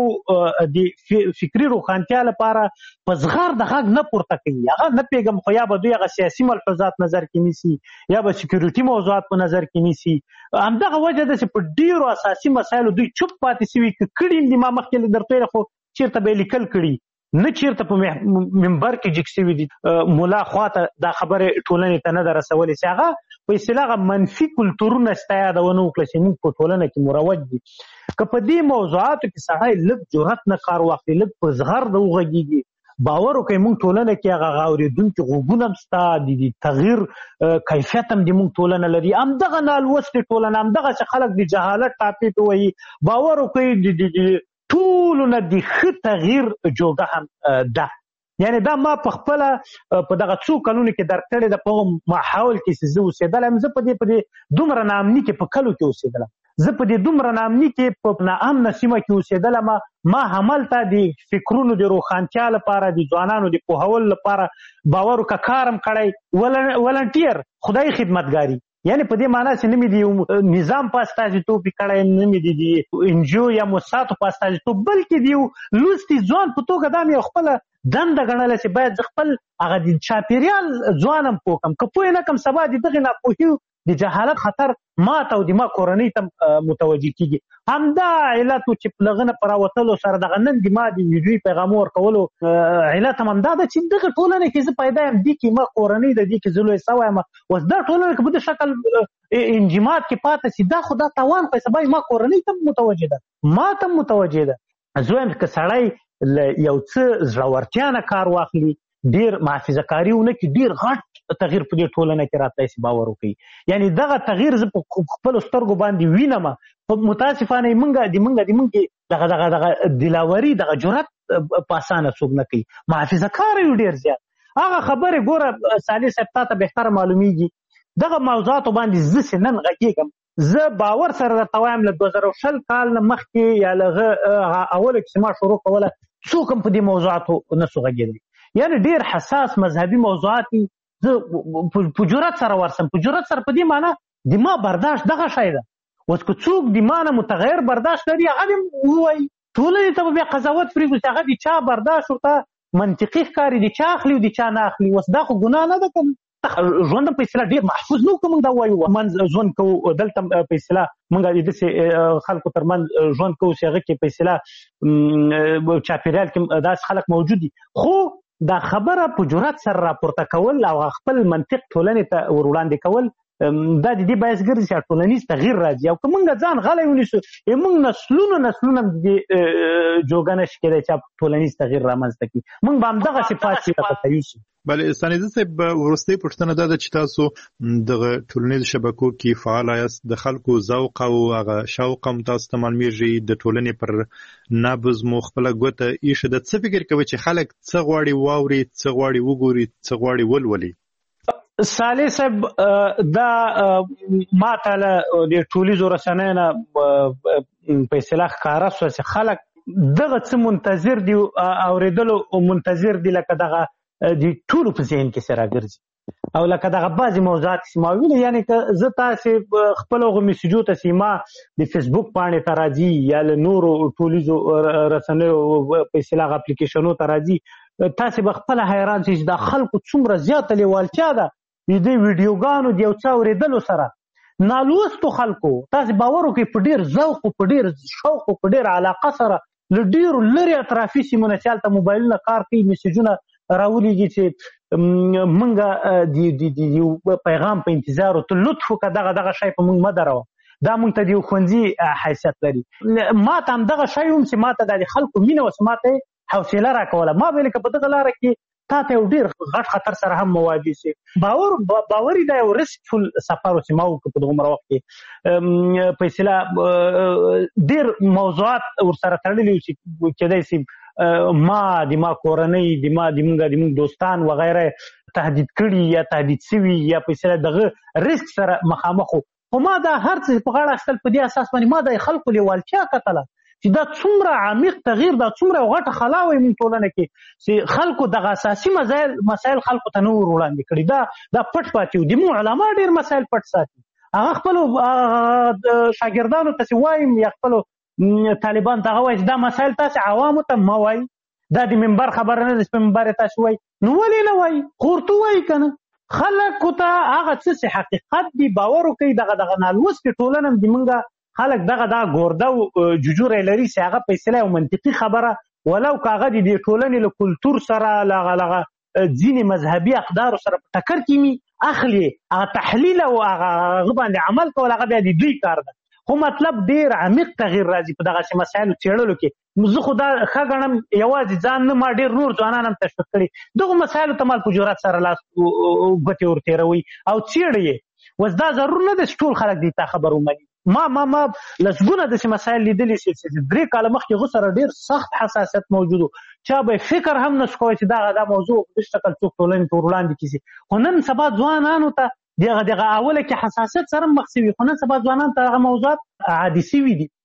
د فکری روښانتیا لپاره په زغر د غږ نه پورته کوي. هغه نه پیغام خو یا به دوی هغه سیاسي ملحوظات نظر کې نیسي یا به سکیورټي موضوعات په نظر کې نیسي. همدغه وجه ده چې په ډیرو اساسي مسایلو دوی چوپ پاتې شوي. کړي دي ما مخکې درته خو چیرته به لیکل کړي نه چیرته په منبر کې جګ شوي دي مولا خواته دا خبره ټولنې ته نه ده رسولې چې هغه په اصطلاح منفي کلتورونه ستایادونه وکړه چې موږ په ټولنه کې مروج دي. که په دې موضوعاتو کې سړی لږ جرأت نه کار واخلي لږ په زغر د وغږېږي باور وکړئ موږ ټولنه کې هغه اورېدونکي غوږونه هم شته د تغییر کیفیت هم د موږ ټولنه لري. همدغه نالوستې ټولنه همدغه چې خلک د جهالت ټاپې ته وایي باور وکړئ د ټولو نه د ښه تغییر جوګه هم ده. یعنی دا ما په خپله په دغه څو کلونو کې درک کړې ده په هغه ماحول کې چې زه اوسېدلی یم. زه په دې په دې دومره ناامني کې په کلو کې اوسېدلم. زه په دې دومره ناامني کې په ناامنه سیمه کې اوسېدلم. ما هملته د فکرونو د روښانتیا لپاره د ځوانانو د پوهولو لپاره باور وکړه کار هم کړی ولنټیر خدای خدمتګاري. یعنی په دې معنا چې نه مې د نظام په استازیتوب کړی نه مې د انجیو یا موسساتو په استازیتوب بلکې د یو لوستي ځوان په توګه دا مې خپله دنده ګڼله چې باید زه خپل هغه د چاپېریال ځوان هم پوه کړم. که پوه نه کړم سبا د دغې ناپوهي د جهالت خطر ما ته او د ما کورنۍ ته متوجه کېږي. همدا علت و چې له هغه نه په راوتلو سره دغه نن د ما د ویډیوي پیغامو ورکولو علت هم همدا ده چې دغه ټولنه کې زه پیدا یم دې کې ما کورنۍ ده دې کې زه لوی سوی یم. اوس دا ټولنه که په دې شکل انجماد کې پاتې شي دا خو دا تاوان خو سبا ما کورنۍ ته متوجه ده ما ته متوجه ده. زه وایم که سړی یو څه زړورتیا نه کار واخلي ډیر محافظه کاري ونه کې ډیر غټ تغییر په دې ټولنه کې راتلی شي باور وکړي. یعنی دغه تغییر زه په خپلو سترګو باندې وینم. متاسفانه موږ د موږ د موږ دغه دغه دغه دلاوري دغه جرأت په اسانه څوک نه کوي. محافظه کار یو ډیر زیات. هغه خبرې ګوره صالح صاحب تا ته بهتره معلومیږي دغه موضوعاتو باندې زه چې نن غږېږم زه باور سره درته وایم له دوه زره شل کال نه مخکې یا له هغه اوله کې چې ما شروع کوله څوک هم په دې موضوعاتو نه سو غږېدلی. یعنې ډېر حساس مذهبي موضوعات دي. زه په جرأت سره ورسم په جرأت سره په دې معنا د ما برداشت دغه شی ده. اوس که څوک د ما نه متغیر برداشت لري هغه دې ووایي ټولنې ته به بیا قضاوت پرېږدو چې هغه د چا برداشت ورته منطقي ښکاري د چا اخلي او د چا نه اخلي. اوس دا خو ګناه نه ده که ژوند په اصطلاح ډېر محفوظ نه وو که موږ دا ووایو منځ ژوند کوو دلته په اصطلاح موږ د داسې خلکو تر منځ ژوند کوو چې هغه کې په اصطلاح چاپېریال کې داسې خلک موجود دي. خو دا خبره په جرأت سره راپورته کول او خپل منطق ټولنې ته ور وړاندې کول دا د دې باعث ګرځي چې ټولنیز تغییر راځي. او که موږ ځان غلی ونیسو موږ نسلونه نسلونه د دې جوګه نشي کېدی چې ټولنیز تغییر رامنځته کړي. موږ به همدغسې پاتې راته یوسو. بله ستانیزه صاحب وروستۍ پوښتنه دا ده چې تاسو دغه ټولنیزو شبکو کې فعال یاست د خلکو ذوق او هغه شوق هم تاسو ته معلومیږي د ټولنې پر نبض مو خپله ګوته ایښې ده. څه فکر کوئ چې خلک څه غواړي واوري څه غواړي وګوري څه غواړي ولولي؟ صالح صاحب دا ما ته له د ټولیزو رسنیو نه په اصطلاح ښکاره شوه چې خلک دغه څه منتظر دي اورېدلو منتظر دي لکه دغه د ټولو په ذهن کې سره ګرځي او لکه دغه بعضې موضوعات چې ما ویلي یعنې که زه تاسې خپل هغو میسیجو ته چې ما د فیسبوک پاڼې ته راځي یا له نورو ټولیزو رسنیو په اصطلاح اپلیکیشنو ته راځي تاسې به خپله حیران شئ چې دا خلکو څومره زیاته لیوالتیا ده د دې ویډیوګانو د یو څه اورېدلو سره نالوستو خلکو تاسې باور وکړئ په ډېر ذوق او په ډېر شوق او په ډېر علاقه سره له ډېرو لرې اطرافي سیمو نه چې هلته موبایلونه کار کوي میسیجونه راولیږي چې موږ د یو پیغام په انتظار او ته لطف وکړه دغه دغه شی په موږ مه دروه دا موږ ته د یو ښوونځي حیثیت لري. ما ته همدغه شی هم چې ما ته دا د خلکو مینه وه چې ما ته یې حوصله راکوله. ما به لکه په دغه لاره کې تا ته یو ډېر غټ خطر سره هم مواجه شي. باور باوري دا یو ریسکفل سفر و چې ما وکړو په دغومره وخت کې په اصطلاح ډېر موضوعات ورسره تړلي وو چې کېدای شي ما د ما کورنۍ د ما د موږ د موږ دوستان وغیره تهدید کړي یا تهدید شوي یا په اصطلاح دغه ریسک سره مخامخ وو. خو ما دا هر څه په غاړه اخیستل په دې اساس باندې ما د خلکو لیوالتیا کتله چې دا څومره عمیق تغییر دا څومره غټه خلا وي موږ ټولنه کې چې خلکو دغه اساسي مسایل مسایل خلکو ته نه ور وړاندې کړي دا دا پټ پاتې دي. موږ علما ډېر مسایل پټ ساتي، هغه خپلو شاګردانو ته وایم یا خپلو طالبان ته وایي دا مسایل تاسو عوامو ته مه وایي، دا د منبر خبره نه ده چې په منبر تاسو وایي، نو ولې نه وایي؟ خو ورته وایي که نه خلکو ته هغه څه چې حقیقت دي باور وکړي. دغه دغه نالوستې ټولنه د موږ خلک دغه دا ګورده او ججوره لري چې هغه فیصله او منطقي خبره ولو که هغه د دې ټولنې له کلتور سره له هغه ځینې مذهبي اقدارو سره په ټکر کې وي اخلي هغه تحلیل او هغه باندې عمل کول هغه بیا د دوی کار ده. خو مطلب ډېر عمیق تغییر راځي په دغسې مسایلو څېړلو کې. زه خو دا ښه ګڼم یوازې ځان نه ما ډېر نور ځوانان هم تشویق کړي دغو مسایلو ته مال په جرات سره لاس ګوتې ورتېروي او څېړي یې. اوس دا ضرور نه ده چې ټول خلک دې ته خبر ومني. ما ما ما لسګونه داسې مسایل لیدلي چې درې کاله مخکې هغو سره ډېر سخت حساسیت موجود و، چا به فکر هم نه شو کوی چې دغه دا موضوع په هېڅ شکل څوک ټولنې ته ور وړاندې کړي. خو نن سبا ځوانانو ته دغه دغه اوله کې حساسیت سره مخ شوي، خو نن سبا ځوانانو ته هغه موضوعات عادي شوي دي.